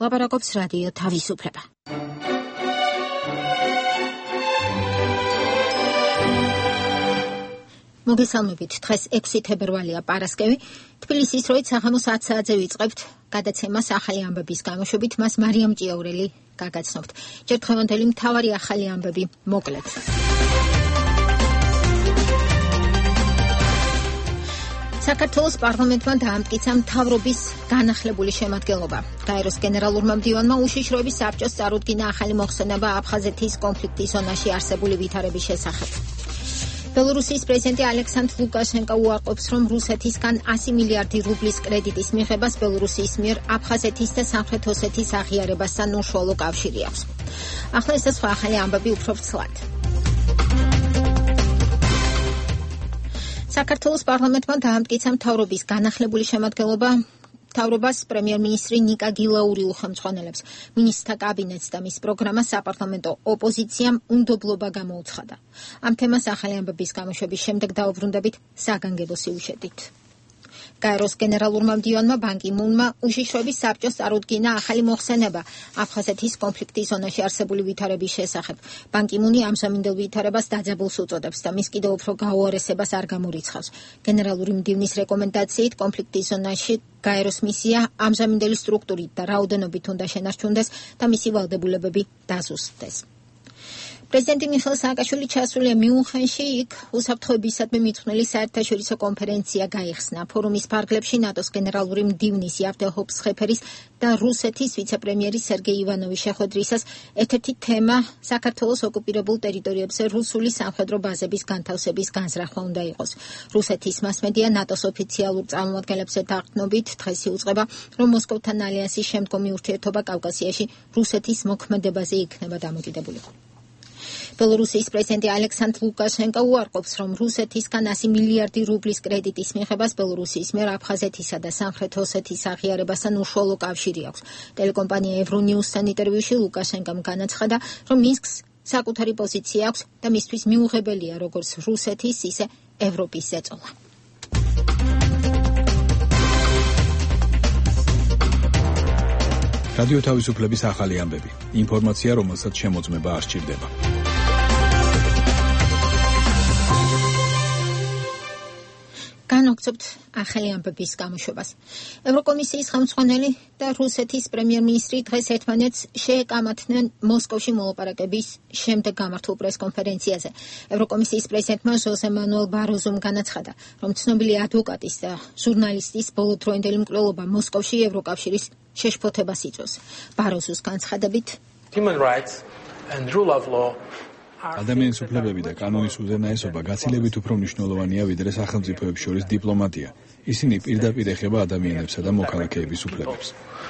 ლაპარაკობს რადიო თავისუფლება. მოგესალმებით, დღეს 6 თებერვალია პარასკევი. თბილისის დროით საღამოს 10 საათზე ვიწყებთ გადაცემას ახალი ამბების გამოშვებით, მას მარიამ ჭიაურელი გაგაცნობთ. ჯერ დღევანდელი მთავარი ახალი ამბები მოკლედ. საქართველოს პარლამენტმა დაამტკიცა მთავრობის განახლებული შემადგენლობა. გაეროს გენერალურმა მდივანმა უშიშროების საბჭოს წარუდგინა ახალი მოხსენება აფხაზეთის კონფლიქტის ზონაში არსებული ვითარების შესახებ. ბელორუსიის პრეზიდენტი ალექსანდრ ლუკაშენკო უარყოფს, რომ რუსეთისგან 100 მილიარდი რუბლის კრედიტის მიღებას ბელორუსიის მიერ აფხაზეთის და სამხრეთ ოსეთის აღიარებასთან უშუალო კავშირი აქვს. ახლა ეს და სხვა ახალი ამბები უფრო ვრცლად. საქართველოს პარლამენტმა დაამტკიცა მთავრობის განახლებული შემადგენლობა. მთავრობას პრემიერ-მინისტრი ნიკა გილაური უხელმძღვანელებს. მინისტრთა კაბინეტს და მის პროგრამას საპარლამენტო ოპოზიციამ უნდობლობა გამოუცხადა. ამ თემას ახალი ამბების გამოშვების შემდეგ დაუბრუნდებით საგანგებო სიუჟეტით. გაეროს გენერალურმა მდივანმა ბან კი მუნმა უშიშროების საბჭოს წარუდგინა ახალი მოხსენება აფხაზეთის კონფლიქტის ზონაში არსებული ვითარების შესახებ. ბან კი მუნი ამჟამინდელ ვითარებას დაძაბულს უწოდებს და მის კიდევ უფრო გაუარესებას არ გამორიცხავს. გენერალური მდივნის რეკომენდაციით კონფლიქტის ზონაში გაეროს მისია ამჟამინდელი სტრუქტურით და რაოდენობით უნდა შენარჩუნდეს და მისი ვალდებულებები დაზუსტდეს. პრეზიდენტი მიხეილ სააკაშვილი ჩასულია მიუნხენში, იქ უსაფრთხოებისადმი მიძღვნილი საერთაშორისო კონფერენცია გაიხსნა. ფორუმის ფარგლებში ნატოს გენერალური მდივნის იავდე ჰოფსხეფერის და რუსეთის ვიცე-პრემიერის სერგეი ივანოვის შეხვედრისას ერთ-ერთი თემა საქართველოს ოკუპირებულ ტერიტორიებზე რუსული სამხედრო ბაზების განთავსების განზრახვა უნდა იყოს. რუსეთის მასმედია ნატოს ოფიციალურ წარმომადგენლებზე დაყრდნობით დღეს იუწყება, რომ მოსკოვთან ალიანსის შემდგომი ურთიერთობა კავკასიაში რუსეთის მოქმედებაზე იქნება დამოკიდებული. ბელორუსიის პრეზიდენტი ალექსანდრ ლუკაშენკო უარყოფს, რომ რუსეთისგან 100 მილიარდი რუბლის კრედიტის მიღებას ბელორუსიის მიერ აფხაზეთისა და სამხრეთ ოსეთის აღიარებასთან უშუალო კავშირი აქვს. ტელეკომპანია ევრონიუსთან ინტერვიუში ლუკაშენკომ განაცხადა, რომ მინსკს საკუთარი პოზიცია აქვს და მისთვის მიუღებელია როგორც რუსეთის, ისე ევროპის ზეწოლა. რადიო თავისუფლების ახალი ამბები. ინფორმაცია, რომელსაც შემოწმება არ სჭირდება. განვაგრძობთ ახალი ამბების გამოშვებას. ევროკომისიის ხელმძღვანელი და რუსეთის პრემიერ-მინისტრი დღეს ერთმანეთს შეეკამათნენ მოსკოვში მოლაპარაკების შემდეგ გამართულ პრესკონფერენციაზე. ევროკომისიის პრეზიდენტმა ჟოზე მანუელ ბაროზომ განაცხადა, რომ ცნობილი ადვოკატის და ჟურნალისტის ბოლოდროინდელი მკვლელობა მოსკოვში ევროკავშირის შეშფოთებას იწვევს. ბაროზოს განცხადებით, Human rights and rule of law ადამიანის უფლებები და კანონის უზენაესობა გაცილებით უფრო მნიშვნელოვანია ვიდრე სახელმწიფოებს შორის დიპლომატია. ისინი პირდაპირ ეხება ადამიანებსა და მოქალაქეების უფლებებს.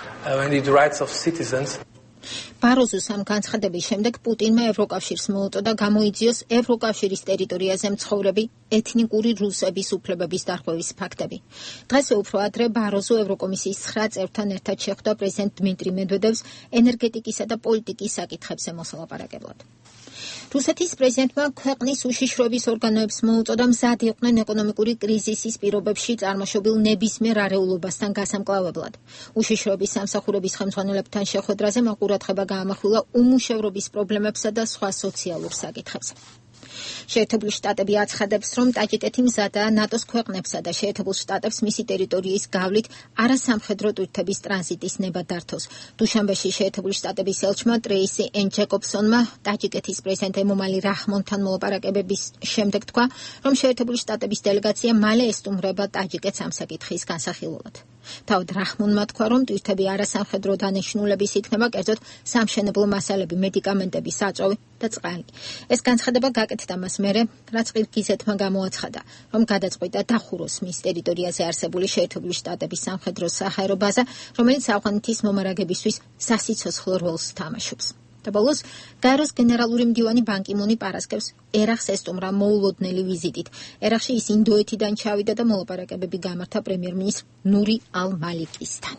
ბაროზოს ამ განცხადების შემდეგ პუტინმა ევროკავშირს მოუწოდა გამოიძიოს ევროკავშირის ტერიტორიაზე მცხოვრები ეთნიკური რუსების უფლებების დარღვევის ფაქტები. დღესვე უფრო ადრე ბაროზო ევროკომისიის 9 წევრთან ერთად შეხვდა პრეზიდენტ დმიტრი მედვედევს ენერგეტიკისა და პოლიტიკის საკითხებზე მოსალაპარაკებლად. რუსეთის პრეზიდენტმა ქვეყნის უშიშროების ორგანოებს მოუწოდა მზად იყვნენ ეკონომიკური კრიზისის პირობებში წარმოშობილ ნებისმიერ არეულობასთან გასამკლავებლად. უშიშროების სამსახურების ხელმძღვანელებთან შეხვედრაზე მაყურადღება გაამახვილა უმუშევრობის პრობლემებსა და სხვა სოციალურ საკითხებზე. შეერთებული შტატები აცხადებს, რომ ტაჯიკეთი მზადაა ნატოს ქვეყნებსა და შეერთებულ შტატებს მისი ტერიტორიის გავლით არასამხედრო ტვირთების ტრანზიტის ნება დართოს. დუშანბეში შეერთებული შტატების ელჩმა ტრეისი ენ ჯეკობსონმა ტაჯიკეთის პრეზიდენტ ემომალი რაჰმონთან მოლაპარაკებების შემდეგ თქვა, რომ შეერთებული შტატების დელეგაცია მალე ესტუმრება ტაჯიკეთს ამ საკითხის განსახილველად. თავად რაჰმონმა თქვა, რომ ტვირთები არასამხედრო დანიშნულების იქნება, კერძოდ სამშენებლო მასალები, მედიკამენტები, საწვავი და წყალი. ეს განცხადება გაკეთდა მას მერე, რაც ყირგიზეთმა გამოაცხადა, რომ გადაწყვიტა დახუროს მის ტერიტორიაზე არსებული შეერთებული შტატების სამხედრო საჰაერო ბაზა, რომელიც ავღანეთის მომარაგებისთვის სასიცოცხლო როლს თამაშობს. და ბოლოს გაეროს გენერალური მდივანი ბან კი მუნი პარასკევს ერახს ესტუმრა მოულოდნელი ვიზიტით. ერახში ის ინდოეთიდან ჩავიდა და მოლაპარაკებები გამართა პრემიერ-მინისტრ ნური ალ-მალიკისთან.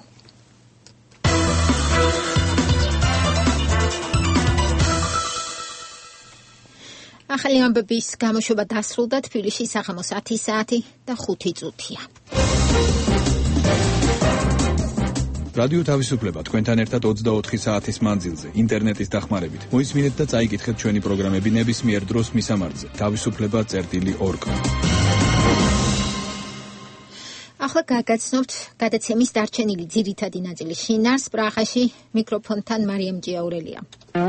ახალი ამბების გამოშვება დასრულდა. თბილისში საღამოს 10 საათი და 5 წუთია. რადიო თავისუფლება თქვენთან ერთად 24 საათის მანძილზე, ინტერნეტის დახმარებით. მოისმინეთ და წაიკითხეთ ჩვენი პროგრამები ნებისმიერ დროს მისამართზე. თავისუფლება.org. ახლა გაგაცნობთ გადაცემის დარჩენილი ძირითადი ნაწილის შინაარს. პრაღაში მიკროფონთან მარიამ ჭიაურელია.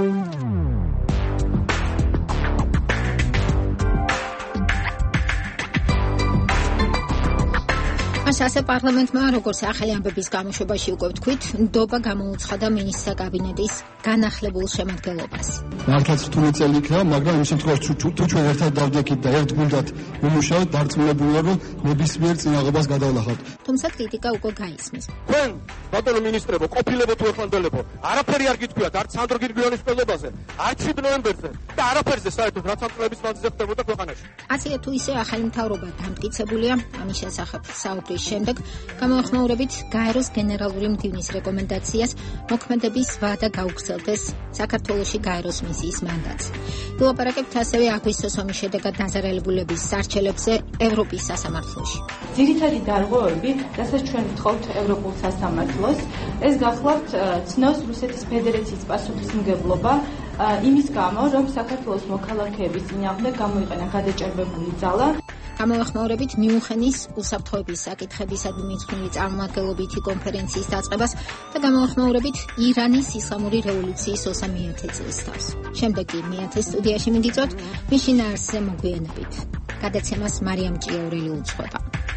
ასე პარლამენტმა, როგორც ახალი ამბების გამოშვებაში უკვე ვთქვით, ნდობა გამოუცხადა მინისტრთა კაბინეტის განახლებულ შემადგენლობას. მართლაც რთული წელი იქნება, მაგრამ იმ შემთხვევაში თუ ჩვენ ერთად დავდექით და ერთგულდად ვიმუშაოთ, დარწმუნებულია, რომ ნებისმიერ წინაღობას გადავლახავთ. თუმცა კრიტიკა უკვე გაისმის. თქვენ, ბატონო მინისტრებო, ყოფილებო თუ ეხლანდელებო, არაფერი არ გითქვიათ არც სანდრო გირგლიანის პირობაზე, არც 7 ნოემბერზე და არაფერზე საერთოდ რაც ამ წლების მანძილზე ხდებოდა ქვეყანაში. ასე თუ ისე ახალი მთავრობა დამტკიცებულია ამის შესახებ საუბრის შემდეგ გამოეხმაურებით გაეროს გენერალური მდივნის რეკომენდაციას მოქმედების ვადა გაუგრძელდეს საქართველოში გაეროს მისიის მანდატს. ვილაპარაკებთ ასევე აგვისტოს ომის შედეგად დაზარალებულების სარჩელებზე ევროპის სასამართლოში. ძირითადი დარღვევები, რასაც ჩვენ ვთხოვთ ევროპულ სასამართლოს, ეს გახლავთ ცნოს რუსეთის ფედერაციის პასუხისმგებლობა იმის გამო, რომ საქართველოს მოქალაქეების წინააღმდეგ გამოიყენა გადაჭერბებული ძალა. გამოეხმაურებით მიუნხენის უსაფრთხოების საკითხებისადმი მიძღვნილი წარმომადგენლობითი კონფერენციის დაწყებას და გამოეხმაურებით ირანის ისლამური რევოლუციის 20-ე წლის თავს. შემდეგ კი მეათე სტუდიაში მიდიწვევთ მის შინაარსზე მოგვიანებით. გადაცემას მარიამ ჭიაურელი უძღვება.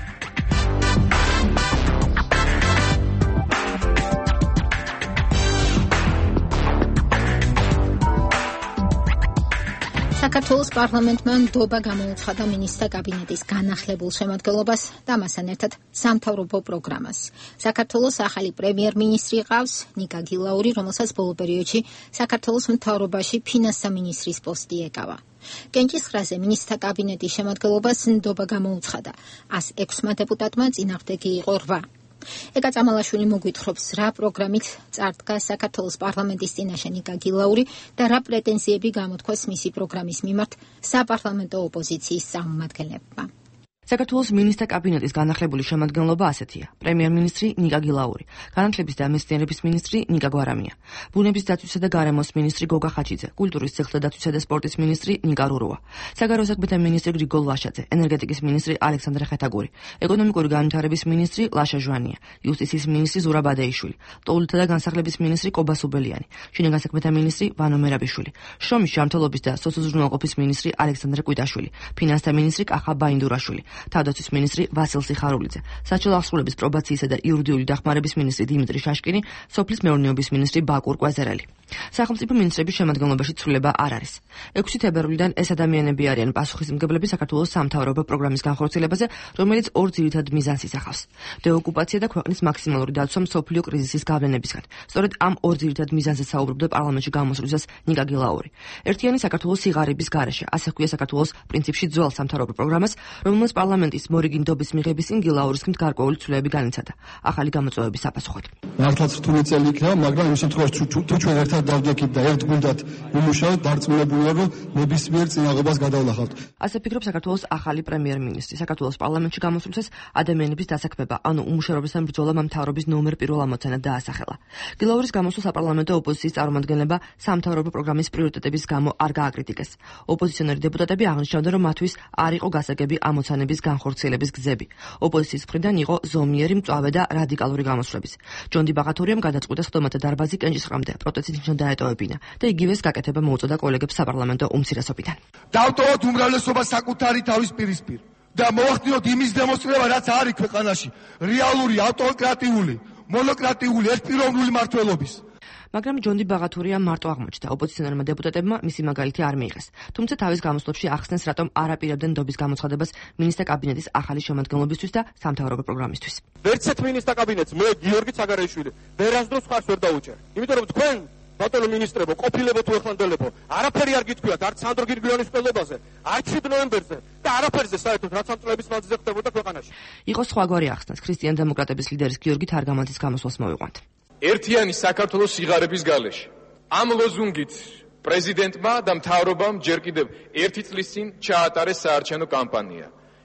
საქართველოს პარლამენტმა ნდობა გამოუცხადა მინისტრთა კაბინეტის განახლებულ შემადგენლობას და ამასთან ერთად სამთავრობო პროგრამას. საქართველოს ახალი პრემიერ-მინისტრი ყავს ნიკა გილაური, რომელსაც ბოლო პერიოდში საქართველოს მთავრობაში ფინანსთა მინისტრის პოსტი ეკავა. კენჭისყრაზე მინისტრთა კაბინეტის შემადგენლობას ნდობა გამოუცხადა. 106-მა დეპუტატმა წინააღმდეგი იყო 8. ეკა წამალაშვილი მოგვითხრობს, რა პროგრამით წარდგა საქართველოს პარლამენტის წინაშე ნიკა გილაური და რა პრეტენზიები გამოთქვას მისი პროგრამის მიმართ საპარლამენტო ოპოზიციის წარმომადგენლებმა. საქართველოს მინისტრთა კაბინეტის განახლებული შემადგენლობა ასეთია: პრემიერ-მინისტრი ნიკა გილაური, განათლების და მეცნიერების მინისტრი ნიკა გვარამია, ბუნების დაცვისა და გარემოს მინისტრი გოგა ხაჩიძე, კულტურის ციხლდაცვისა და სპორტის მინისტრი ნიკა რუროა, საგარეო საქმეთა მინისტრი გრიგოლ ვაშაძე, ენერგეტიკის მინისტრი ალექსანდრე ხეთაგური, ეკონომიკური განვითარების მინისტრი ლაშა ჟვანია, იუსტიციის მინისტრი ზურაბ ბადეიშვილი, ტყუილთა და განსახილების მინისტრი კობა სუბელიანი, შინაგან საქმეთა მინისტრი ვანო მერაბიშვილი, შრომის ჯანმრთელობის და სოციალურზრუნველყოფის მინისტრი ალექსანდრე კვიტაშვილი, ფინანსთა მინისტრი კახა ბაინდურაშვილი, თავდაცვის მინისტრი ვასილ სიხარულიძე, საჯარო აღსრულების პრობაციისა და იურიდიული დახმარების მინისტრი დიმიტრი შაშკინი, სოფლის მეურნეობის მინისტრი ბაკურ კვაზერელი. სახელმწიფო მინისტრების შემადგენლობაში ცვლილება არ არის. 6 თებერვლიდან ეს ადამიანები არიან პასუხისმგებლები საქართველოს სამთავრობო პროგრამის განხორციელებაზე, რომელიც 2 ძირითად მიზანს ისახავს: დეოკუპაცია და ქვეყნის მაქსიმალური დაცვა მსოფლიო კრიზისის გავლენებისგან. სწორედ ამ 2 ძირითად მიზანზე საუბრობდა პარლამენტში გამოსვლისას ნიკა გილაური. ერთიანი საქართველოს სიღარიბის გარეშე, ასე ჰქვია საქართველოს პრინციპში ძველ სამთავრობო პროგრამას, რომელმაც პარლამენტის მორიგი ნდობის მიღების წინ გილაურის ხმით გარკვეული ცვლილებები განიცადა. ახალი გამოწვევების საპასუხოდ. მართლაც რთული წელი იქნება, მაგრამ იმ შემთხვევაში თუ ჩვენ ერთად დავდექით და ერთგულდად ვიმუშაოთ, დარწმუნებულია, რომ ნებისმიერ წინაღობას გადავლახავთ. ასე ფიქრობს საქართველოს ახალი პრემიერ-მინისტრი. საქართველოს პარლამენტში გამოსვლისას ადამიანების დასაქმება, ანუ უმუშევრობასთან ბრძოლა მთავრობის ნომერ 1 ამოცანად დაასახელა. გილაურის გამოსვლა საპარლამენტო ოპოზიციის წარმომადგენლება სამთავრობო პროგრამის პრიორიტეტების გამო არ გააკრიტიკეს. ოპოზიციონერი დეპუტატები აღნიშნავდნენ, რომ მათთვის არ იყო გასაგები ამოცანების განხორციელების გზები. ოპოზიციის მხრიდან იყო ზომიერი, მწვავე და რადიკალური გამოსვლების. ჯონდი ბაღათურიამ გადაწყვიტა სხდომათა დარბაზი კენჭისყრამდე პროტესტის ნიშნად დაეტოვებინა და იგივეს გაკეთება მოუწოდა კოლეგებს საპარლამენტო უმცირესობიდან. დავტოვოთ უმრავლესობა საკუთარი თავის პირისპირ და მოვახდინოთ იმის დემონსტრირება, რაც არის ქვეყანაში, რეალური ავტოკრატიული, მონოკრატიული, ერთპიროვნული მმართველობის. მაგრამ ჯონდი ბაღათურია მარტო აღმოჩნდა. ოპოზიციონერმა დეპუტატებმა მისი მაგალითი არ მიიღეს. თუმცა თავის გამოსვლებში ახსნეს, რატომ არ აპირებდნენ ნდობის გამოცხადებას მინისტრთა კაბინეტის ახალი შემადგენლობისთვის და სამთავრობო პროგრამისთვის. ვერცეთ მინისტრთა კაბინეტს მე გიორგი ცაგარეიშვილი ვერასდროს ხარს ვერ დაუჭერ. იმიტომ რომ თქვენ ბატონო მინისტრებო, ყოფილებო თუ ეხლანდელებო, არაფერი არ გითქვიათ არც სანდრო გირგლიანის პირობაზე, არც 7 ნოემბერზე და არაფერზე საერთოდ რაც ამ წლების მანძილზე ხდებოდა ქვეყანაში. იყო სხვაგვარი ახსნას. ქრისტიან დემოკრატების ლიდერის გიორგი თარგამაძის გამოსვლას მოვიყვანთ. ერთიანი საქართველოს სიღარიბის გარეშე. ამ ლოზუნგით პრეზიდენტმა და მთავრობამ ჯერ კიდევ 1 წლის წინ ჩაატარეს საარჩევნო კამპანია.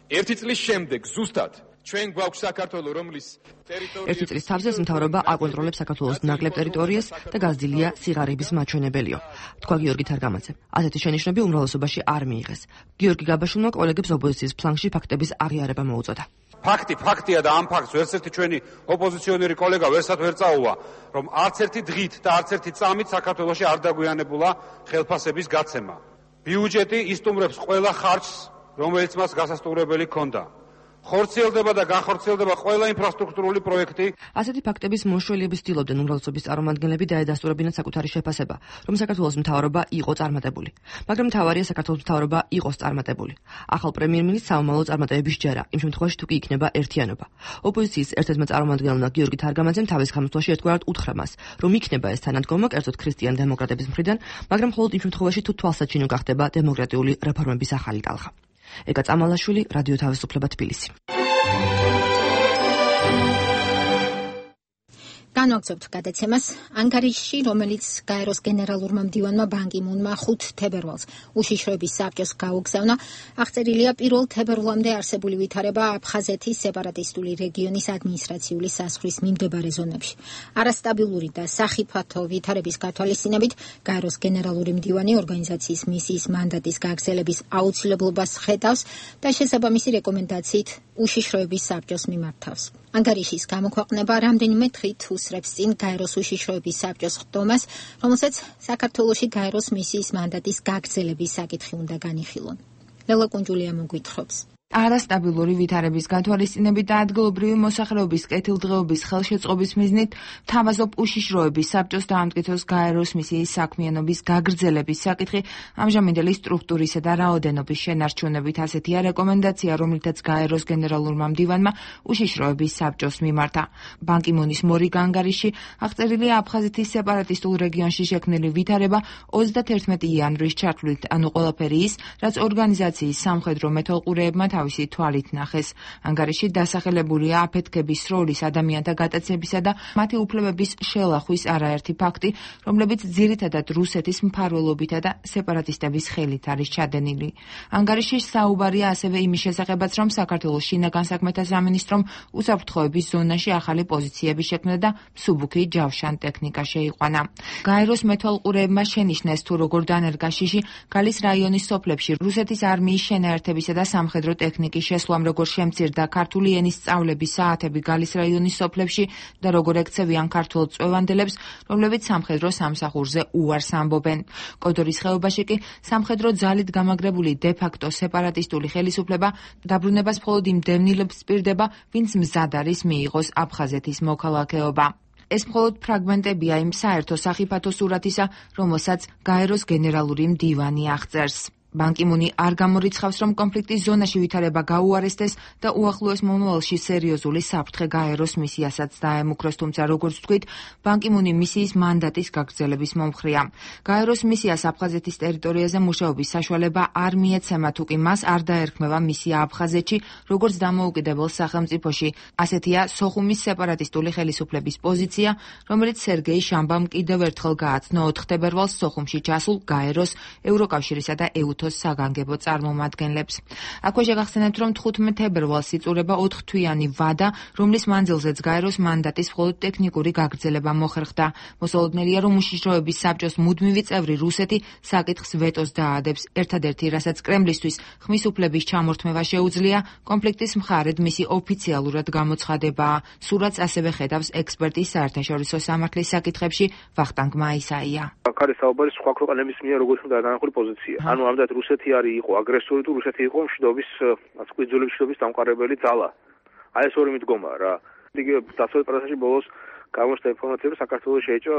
ერთი წლის შემდეგ ზუსტად ჩვენ გვაქვს საქართველო, რომლის ერთი წლის თავზე მთავრობა აკონტროლებს საქართველოს ნაკლებ ტერიტორიას და გაზრდილია სიღარიბის მაჩვენებელიო. თქვა გიორგი თარგამაძე. ასეთი შენიშვნები უმრავლესობაში არ მიიღეს. გიორგი გაბაშვილმა კოლეგებს ოპოზიციის ფლანგში ფაქტების აღიარება მოუწოდა. ფაქტია და ამ ფაქტს ვერცერთი ჩვენი ოპოზიციონერი კოლეგა ვერსად ვერ წაუვა, რომ არც ერთი დღით და არც ერთი წამით საქართველოში არ დაგვიანებულა ხელფასების გაცემა. ბიუჯეტი ისტუმრებს ყველა ხარჯს, რომელიც მას გასასტურებელი ჰქონდა. ხორციელდება და განხორციელდება ყველა ინფრასტრუქტურული პროექტი. ასეთი ფაქტების მოშველიების ცდილობდნენ უმრავლესობის წარმომადგენლები დაედასტურებინათ საკუთარი შეფასება, რომ საქართველოს მთავრობა იყო წარმატებული. მაგრამ მთავარია საქართველოს მთავრობა იყოს წარმატებული. ახალ პრემიერ-მინისტრს საომალო წარმატებების ჯერა, იმ შემთხვევაში თუ კი იქნება ერთიანობა. ოპოზიციის ერთ-ერთმა წარმომადგენელმა გიორგი თარგამაძემ თავის გამოსვლაში ერთგვარად უთხრა მას, რომ იქნება ეს თანადგომა კერძოდ ქრისტიან დემოკრატების მხრიდან, მაგრამ მხოლოდ იმ შემთხვევაში თუ თვალსაჩინო გახდება დემოკრატიული რეფორმების ახალი ტალღა. ეკა წამალაშვილი, რადიო თავისუფლება, თბილისი. განვაგრძობთ გადაცემას. ანგარიშში, რომელიც გაეროს გენერალურმა მდივანმა ბან კი მუნმა 5 თებერვალს უშიშროების საბჭოს გაუგზავნა, აღწერილია პირველ თებერვლამდე არსებული ვითარება აფხაზეთის სეპარატისტული რეგიონის ადმინისტრაციული საზღვრის მიმდებარე ზონებში. არასტაბილური და სახიფათო ვითარების გათვალისწინებით გაეროს გენერალური მდივანი ორგანიზაციის მისიის მანდატის გაგრძელების აუცილებლობას ხედავს და შესაბამისი რეკომენდაციით უშიშროების საბჭოს მიმართავს. ანგარიშის გამოქვეყნება რამდენიმე დღით უსრებს წინ გაეროს უშიშროების საბჭოს ხდომას, რომელსაც საქართველოში გაეროს მისიის მანდატის გაგრძელების საკითხი უნდა განიხილონ. ლელა კუნჯულია მოგვითხრობს. არასტაბილური ვითარების გათვალისწინებით და ადგილობრივი მოსახლეობის კეთილდღეობის ხელშეწყობის მიზნით თავაზობ უშიშროების საბჭოს დაამტკიცოს გაეროს მისიის საქმიანობის გაგრძელების საკითხი. ამჟამინდელი სტრუქტურისა და რაოდენობის შენარჩუნებით ასეთია რეკომენდაცია, რომლითაც გაეროს გენერალურმა მდივანმა უშიშროების საბჭოს მიმართა. ბან კი მუნის მორიგ ანგარიში აღწერილია აფხაზეთის სეპარატისტულ რეგიონში შექმნილი ვითარება 31 იანვრის ჩათვლით, ანუ ყველაფერი ის, რაც ორგანიზაციის სამხედრო მეთვალყურეებმა თავისი თვალით ნახეს. ანგარიში დასახელებულია აფეთქების სროლის ადამიანთა გატაცებისა და მათი უფლებების შელახვის არაერთი ფაქტი, რომლებიც ძირითადად რუსეთის მფარველობითა და სეპარატისტების ხელით არის ჩადენილი. ანგარიში საუბარია ასევე იმის შესახებაც, რომ საქართველოს შინაგან საქმეთა სამინისტრომ უსაფრთხოების ზონაში ახალი პოზიციები შექმნა და მსუბუქი ჯავშან ტექნიკა შეიყვანა. გაეროს მეთვალყურეებმა შენიშნეს, თუ როგორ დანერგა შიში გალის რაიონის სოფლებში რუსეთის არმიის შენაერთებისა და სამხედრო ტექნიკის შესვლამ, როგორ შემცირდა ქართული ენის სწავლების საათები გალის რაიონის სოფლებში და როგორ ექცევიან ქართულ წვევანდელებს, რომლებიც სამხედრო სამსახურზე უარს ამბობენ. კოდორის ხეობაში კი სამხედრო ძალით გამაგრებული დე-ფაქტო სეპარატისტული ხელისუფლება დაბრუნებას მხოლოდ იმ დევნილებს სპირდება, ვინც მზად არის მიიღოს აფხაზეთის მოქალაქეობა. ეს მხოლოდ ფრაგმენტებია იმ საერთო სახიფათო სურათისა, რომელსაც გაეროს გენერალური მდივანი აღწერს. ბან კი მუნი არ გამორიცხავს, რომ კონფლიქტის ზონაში ვითარება გაუარესდეს და უახლოეს მომავალში სერიოზული საფრთხე გაეროს მისიასაც დაემუქროს, თუმცა როგორც ვთქვით, ბან კი მუნი მისიის მანდატის გაგრძელების მომხრეა. გაეროს მისიას აფხაზეთის ტერიტორიაზე მუშაობის საშუალება არ მიეცემა, თუ კი მას არ დაერქმევა მისია აფხაზეთში, როგორც დამოუკიდებელ სახელმწიფოში. ასეთია სოხუმის სეპარატისტული ხელისუფლების პოზიცია, რომელიც სერგეი შამბამ კიდევ ერთხელ გააცნო 4 თებერვალს სოხუმში ჩასულ გაეროს, ევროკავშირისა და საგანგებო წარმომადგენლებს. აქვე შეგახსენებთ, რომ 15 თებერვალს იწურება 4 თვიანი ვადა, რომლის მანძილზეც გაეროს მანდატის მხოლოდ ტექნიკური გაგრძელება მოხერხდა. მოსალოდნელია, რომ უშიშროების საბჭოს მუდმივი წევრი რუსეთი საკითხს ვეტოს დაადებს. ერთადერთი, რასაც კრემლისთვის ხმის უფლების ჩამორთმევა შეუძლია, კონფლიქტის მხარედ მისი ოფიციალურად გამოცხადებაა. სურათს ასევე ხედავს ექსპერტის საერთაშორისო სამართლის საკითხებში ვახტანგ მაისაია. აქ არის საუბარი სხვა ქვეყნების მიერ როგორც უნდა განახილო პოზიცია. ანუ ამდენ რუსეთი იყო აგრესორი თუ რუსეთი იყო მშვიდობის, ასკუიძულების მშვიდობის დამყარებელი ძალა. აი ეს ორი მიდგომა რა. იგი დასავლეთ პრესაში ბოლოს გამოჩნდა ინფორმაცია, რომ საქართველოს შეეჭვა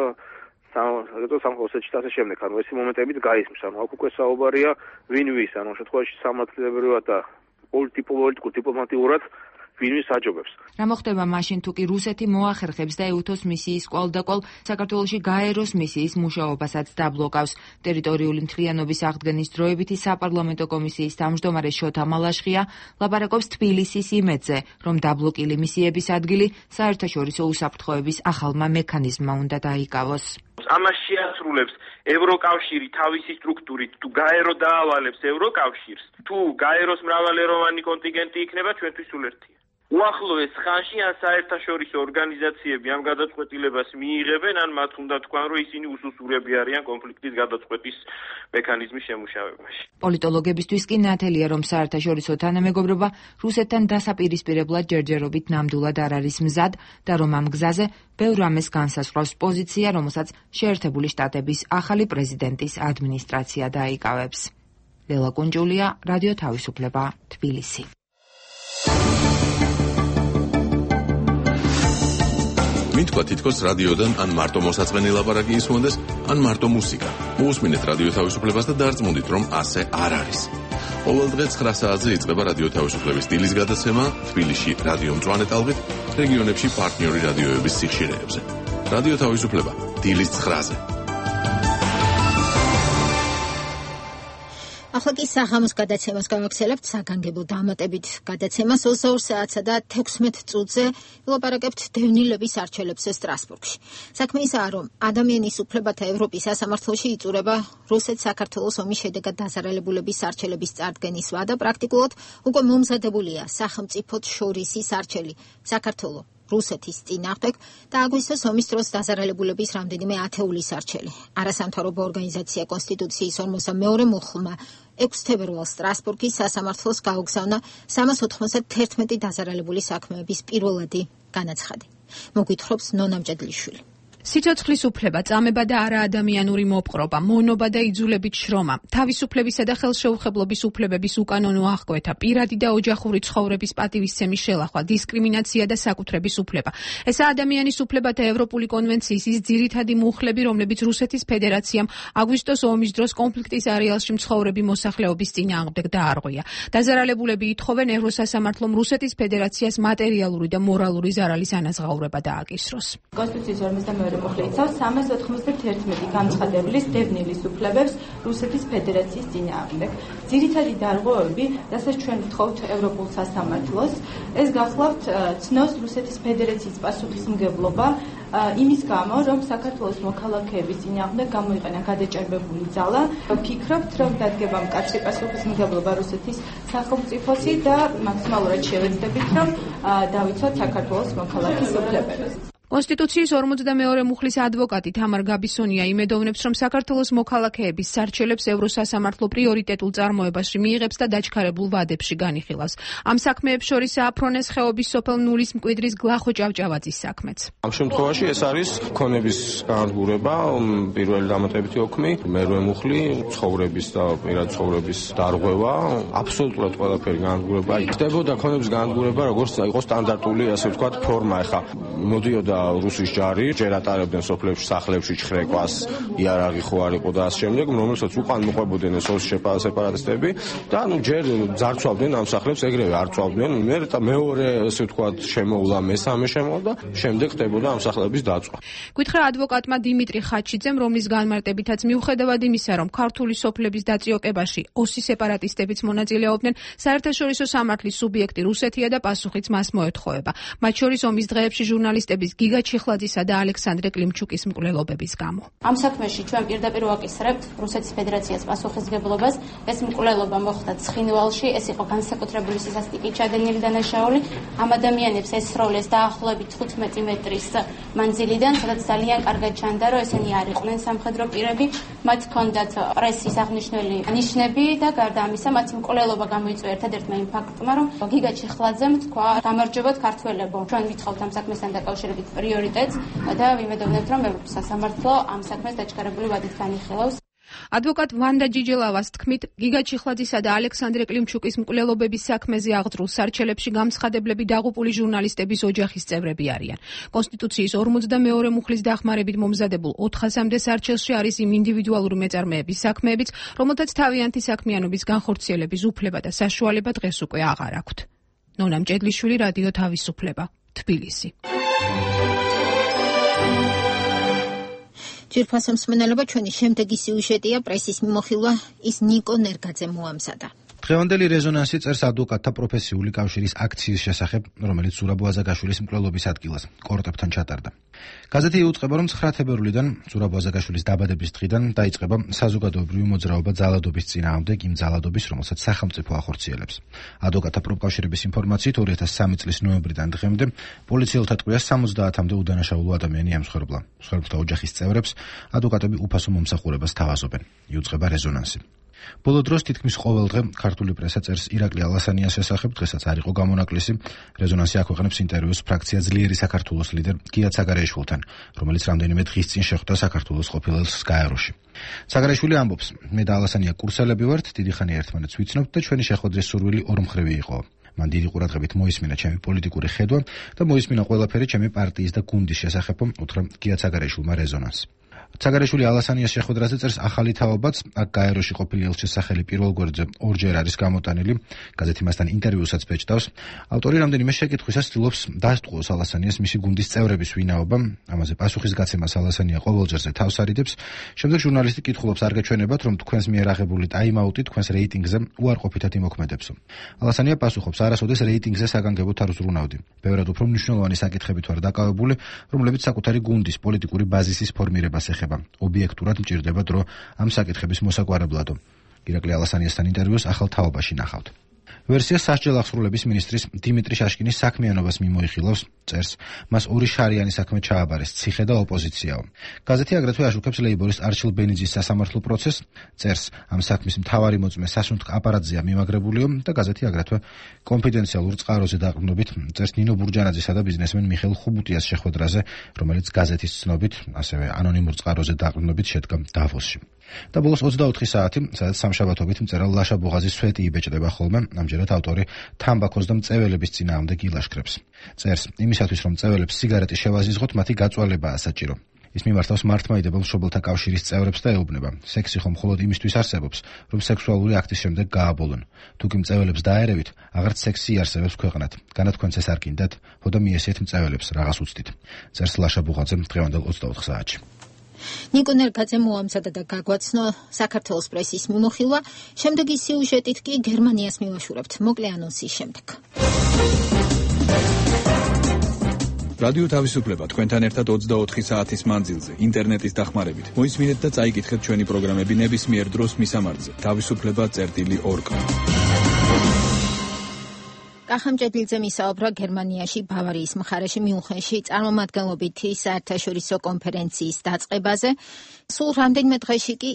სამხედრო-სამხედრო ასე შემდეგ. ანუ ეს მომენტებით გაისმის. ანუ აქ უკვე საუბარია ვინ-ვის, ანუ შემთხვევაში სამართლებრივად და პოლიტიკურ დიპლომატიურად ვინმის აჯობებს. რა მოხდება მაშინ, თუ კი რუსეთი მოახერხებს და ეუთოს მისიის კვალდაკვალ საქართველოში გაეროს მისიის მუშაობასაც დაბლოკავს. ტერიტორიული მთლიანობის აღდგენის დროებითი საპარლამენტო კომისიის თავმჯდომარე შოთა მალაშხია ლაპარაკობს თბილისის იმედზე, რომ დაბლოკილი მისიების ადგილი საერთაშორისო უსაფრთხოების ახალმა მექანიზმმა უნდა დაიკავოს. ამას შეასრულებს ევროკავშირი თავისი სტრუქტურით, თუ გაერო დაავალებს ევროკავშირს, თუ გაეროს მრავალეროვანი კონტინგენტი იქნება, ჩვენთვის სულ ერთია. უახლოეს ხანში ან საერთაშორისო ორგანიზაციები ამ გადაწყვეტილებას მიიღებენ, ან მათ უნდა თქვან, რომ ისინი უსუსურები არიან კონფლიქტის გადაწყვეტის მექანიზმის შემუშავებაში. პოლიტოლოგებისთვის კი ნათელია, რომ საერთაშორისო თანამეგობრობა რუსეთთან დასაპირისპირებლად ჯერჯერობით ნამდვილად არ არის მზად და რომ ამ გზაზე ბევრ რამეს განსაზღვრავს პოზიცია, რომელსაც შეერთებული შტატების ახალი პრეზიდენტის ადმინისტრაცია დაიკავებს. ლელა კუნჯულია, რადიო თავისუფლება, თბილისი. მითქვა თითქოს რადიოდან ან მარტო მოსაწყენი ლაპარაკი ისმონდეს, ან მარტო მუსიკა. მოусმინეთ რადიო თავისუფლებას და დარწმუნდით, რომ ასე არ არის. ყოველ დღე 9 საათზე იწყება რადიო თავისუფლების დილის გადაცემა თბილისში რადიო მწვანე ტალღით, რეგიონებში პარტნიორი რადიოების სიხშირეებზე. რადიო თავისუფლება დილის 9-ზე. ახლა კი საღამოს გადაცემას გავაგრძელებთ საგანგებო დამატებით გადაცემას 22 საათსა და 16 წუთზე ვილაპარაკებთ დევნილების არჩევნებზე სტრასბურგში. საქმე ისაა, რომ ადამიანის უფლებათა ევროპის სასამართლოში იწურება რუსეთ-საქართველოს ომის შედეგად დაზარალებულების არჩევნების წარდგენის ვადა. პრაქტიკულად უკვე მომზადებულია სახელმწიფოთ შორის ის არჩევანი საქართველოს რუსეთის წინააღმდეგ და აგვისტოს ომის დროს დაზარალებულების რამდენიმე ათეულის არჩევანი. არასამთავრობო ორგანიზაცია კონსტიტუციის 42 მუხლმა 6 თებერვალს სტრასბურგის სასამართლოს გაუგზავნა 391 დაზარალებული საქმეების პირველადი განაცხადი. მოგვითხრობს ნონა მჭედლიშვილი. სიცოცხლის უფლება, წამება და არაადამიანური მოპყრობა, მონობა და იძულებით შრომა, თავისუფლებისა და ხელშეუხებლობის უფლებების უკანონო აღკვეთა, პირადი და ოჯახური ცხოვრების პატივისცემის შელახვა, დისკრიმინაცია და საკუთრების უფლება. ესაა ადამიანის უფლებათა ევროპული კონვენციის ის ძირითადი მუხლები, რომლებიც რუსეთის ფედერაციამ აგვისტოს ომის დროს კონფლიქტის არეალში მცხოვრები მოსახლეობის წინააღმდეგ დაარღვია. დაზარალებულები ითხოვენ ევროსასამართლომ რუსეთის ფედერაციას მატერიალური და მორალური ზარალის ანაზღაურება დააკისროს. კონსტიტუციის 42 მუხლი იცავს 391 განცხადებლის დევნილის უფლებებს რუსეთის ფედერაციის წინააღმდეგ. ძირითადი დარღვევები, რასაც ჩვენ ვთხოვთ ევროპულ სასამართლოს, ეს გახლავთ ცნობს რუსეთის ფედერაციის პასუხისმგებლობა იმის გამო, რომ საქართველოს მოქალაქეების წინააღმდეგ გამოიყენა გადაჭარბებული ძალა. ვფიქრობთ, რომ დადგება მკაცრი პასუხისმგებლობა რუსეთის სახელმწიფოსი და მაქსიმალურად შევეცდებით, რომ დავიცვათ საქართველოს მოქალაქის უფლებები. კონსტიტუციის 42 მუხლის ადვოკატი თამარ გაბისონია იმედოვნებს, რომ საქართველოს მოქალაქეების სარჩელებს ევროსასამართლო პრიორიტეტულ წარმოებაში მიიღებს და დაჩქარებულ ვადებში განიხილავს. ამ საქმეებს შორისაა ფრონეს ხეობის სოფელ ნულის მკვიდრის გლახო ჭავჭავაძის საქმეც. ამ შემთხვევაში ეს არის ქონების განადგურება, პირველი დამატებითი ოქმი, მერვე მუხლი, ცხოვრების და პირად ცხოვრების დარღვევა, აბსოლუტურად ყველაფერი განადგურება. ხდებოდა ქონების განადგურება, როგორც იყო სტანდარტული, ასე ვთქვათ, ფორმა. ეხა მოდიოდა რუსის ჯარი, ჯერ ატარებდნენ სოფლებში, სახლებში ჩხრეკვას, იარაღი ხო არ იყო და ამ შემდეგ, რომელსაც უკან მოყვებოდნენ ეს სეპარატისტები და ჯერ ძარცვავდნენ ამ სახლებს, ეგრევე არ წვავდნენ, მეორე, ასე ვთქვათ, შემოვლა, მესამე შემოვლა და შემდეგ ხდებოდა ამ სახლების დაწვა. გითხრა ადვოკატმა დიმიტრი ხაჩიძემ, რომლის განმარტებითაც მიუხედავად იმისა, რომ ქართული სოფლების დაწიოკებაში ოსი სეპარატისტებიც მონაწილეობდნენ, საერთაშორისო სამართლის სუბიექტი რუსეთია და პასუხიც მას მოეთხოვება. მათ შორის ომის დღეებში ჟურნალისტების გიგა ჩიხლაძისა და ალექსანდრე კლიმჩუკის მკვლელობების გამო. ამ საქმეში ჩვენ პირდაპირ ვაკისრებთ რუსეთის ფედერაციას პასუხისმგებლობას. ეს მკვლელობა მოხდა ცხინვალში, ეს იყო განსაკუთრებული სისასტიკით ჩადენილი დანაშაული. ამ ადამიანებს ესროლეს დაახლოებით 15 მეტრის მანძილიდან, სადაც ძალიან კარგად ჩანდა, რომ ესენი არ იყვნენ სამხედრო პირები, მათ ჰქონდათ პრესის აღნიშნული ნიშნები და გარდა ამისა, მათი მკვლელობა გამოიწვია ერთადერთმა იმ ფაქტმა, რომ გიგა ჩიხლაძემ თქვა, გამარჯვებოთ ქართველებო. ჩვენ ვითხოვთ ამ საქმესთან დაკავშირებით პრიორიტეტს და ვიმედოვნებთ, რომ ევროპის სასამართლო ამ საქმეს დაჩქარებული ვადით განიხილავს. ადვოკატ ვანდა ჯიჯელავას თქმით, გიგა ჩიხლაძისა და ალექსანდრე კლიმჩუკის მკვლელობების საქმეზე აღძრულ სარჩელებში გამცხადებლები დაღუპული ჟურნალისტების ოჯახის წევრები არიან. კონსტიტუციის 42 მუხლის დახმარებით მომზადებულ 400-მდე სარჩელში არის იმ ინდივიდუალური მეწარმეების საქმეებიც, რომელთაც თავიანთი საქმიანობის განხორციელების უფლება და საშუალება დღეს უკვე აღარ აქვთ. ნონა მჭედლიშვილი, რადიო თავისუფლება, თბილისი. ჯირფასო მსმენელობა, ჩვენი შემდეგი სიუჟეტია პრესის მიმოხილვა ის ნიკო ნერგაძე მოამზადა. დღევანდელი რეზონანსი წერს ადვოკატთა პროფესიული კავშირის აქციის შესახებ, რომელიც ზურაბ ვაზაგაშვილის მკვლელობის ადგილას, კორტებთან ჩატარდა. გაზეთი იუწყება, რომ 9 თებერვლიდან, ზურაბ ვაზაგაშვილის დაბადების დღიდან დაიწყება საზოგადოებრივი მოძრაობა ძალადობის წინააღმდეგ, იმ ძალადობის, რომელსაც სახელმწიფო ახორციელებს. ადვოკატთა პროფკავშირების ინფორმაციით 2003 წლის ნოემბრიდან დღემდე პოლიციელთა ტყვიას 70-მდე უდანაშაულო ადამიანი ემსხვერპლა. მსხვერპლთა ოჯახის წევრებს ადვოკატები უფასო მომსახურებას თავაზობენ. იუწყება რეზონანსი. ბოლო დროს თითქმის ყოველ დღე ქართული პრესა წერს ირაკლი ალასანიას შესახებ, დღესაც არ იყო გამონაკლისი. რეზონანსი აქვეყნებს ინტერვიუს ფრაქცია ძლიერი საქართველოს ლიდერ გია ცაგარეიშვილთან, რომელიც რამდენიმე დღის წინ შეხვდა საქართველოს ყოფილელს გაეროში. ცაგარეიშვილი ამბობს, მე და ალასანია კურსელები ვართ, დიდი ხანი ერთმანეთს ვიცნობთ და ჩვენი შეხვედრის სურვილი ორმხრივი იყო. მან დიდი ყურადღებით მოისმინა ჩემი პოლიტიკური ხედვა და მოისმინა ყველაფერი ჩემი პარტიის და გუნდის შესახებ, უთხრა გია ცაგარეიშვილმა რეზონანსს. ცაგარეიშვილი ალასანიას შეხვედრაზე წერს ახალი თაობაც, აქ გაეროში ყოფილი ელჩის სახელი პირველ გვერდზე ორჯერ არის გამოტანილი, გაზეთი მასთან ინტერვიუსაც ბეჭდავს. ავტორი რამდენიმე შეკითხვისას ცდილობს დასტყუოს ალასანიას მისი გუნდის წევრების ვინაობა, ამაზე პასუხისგაცემას ალასანია ყოველჯერზე თავს არიდებს. შემდეგ ჟურნალისტი კითხულობს, არ გეჩვენებათ, რომ თქვენს მიერ აღებული ტაიმაუტი თქვენს რეიტინგზე უარყოფითად იმოქმედებსო. ალასანია პასუხობს, არასოდეს რეიტინგზე საგანგებოდ არ უზრუნავდი. ბევრად უფრო მნიშვნელოვანი საკითხებით ვარ დაკავებული, რომლებიც საკუთარი გუნდის პოლიტიკური ბაზისის ფორმირებას ეხება. ობიექტურად მჭირდება დრო ამ საკითხების მოსაგვარებლადო. ირაკლი ალასანიასთან ინტერვიუს ახალ თაობაში ნახავთ. ვერსია სასჯელ აღსრულების მინისტრის დიმიტრი შაშკინის საქმიანობას მიმოიხილავს, წერს, მას ორი შარიანი საქმე ჩააბარეს, ციხე და ოპოზიციაო. გაზეთი აგრეთვე აშუქებს ლეიბორისტ არჩილ ბენიძის სასამართლო პროცესს, წერს, ამ საქმის მთავარი მოწმე სასუნთქ აპარატზეა მიმაგრებულიო და გაზეთი აგრეთვე კონფიდენციალურ წყაროზე დაყრდნობით წერს ნინო ბურჯანაძისა და ბიზნესმენ მიხეილ ხუბუტიას შეხვედრაზე, რომელიც გაზეთის ცნობით, ასევე ანონიმურ წყაროზე დაყრდნობით შედგა დავოსში. და ბოლოს 24 საათი, სადაც სამშაბათობით მწერალ ლაშა ბუღაზის სვეტი იბეჭდება ხოლმე, ამჯერად ავტორი თამბაქოს და მწველების წინააღმდეგ ილაშქრებს. წერს, იმისათვის რომ მწველებს სიგარეტი შევაზიზღოთ, მათი გაწვალებაა საჭირო. ის მიმართავს მართლმადიდებელ მშობელთა კავშირის წევრებს და ეუბნება, სექსი ხომ მხოლოდ იმისთვის არსებობს, რომ სექსუალური აქტის შემდეგ გააბოლონ. თუ კი მწველებს დაერევით, აღარც სექსი არსებობს ქვეყნად. განა თქვენც ეს არ გინდათ, ხოდა მიესიეთ მწველებს რაღაც უცდით. წერს ლაშა ბუღაძე დღევანდელ 24 საათში. ნიკო ნერგაძე მოამზადა და გაგვაცნო საქართველოს პრესის მიმოხილვა, შემდეგი სიუჟეტით კი გერმანიას მივაშურებთ. მოკლე ანონსის შემდეგ. რადიო თავისუფლება თქვენთან ერთად 24 საათის მანძილზე, ინტერნეტის დახმარებით. მოისმინეთ და წაიკითხეთ ჩვენი პროგრამები ნებისმიერ დროს მისამართზე. თავისუფლება.org. კახამჭედლიძე მისაუბრა გერმანიაში, ბავარიის მხარეში, მიუნხენში წარმომადგენლობითი საერთაშორისო კონფერენციის დაწყებაზე. სულ რამდენიმე დღეში კი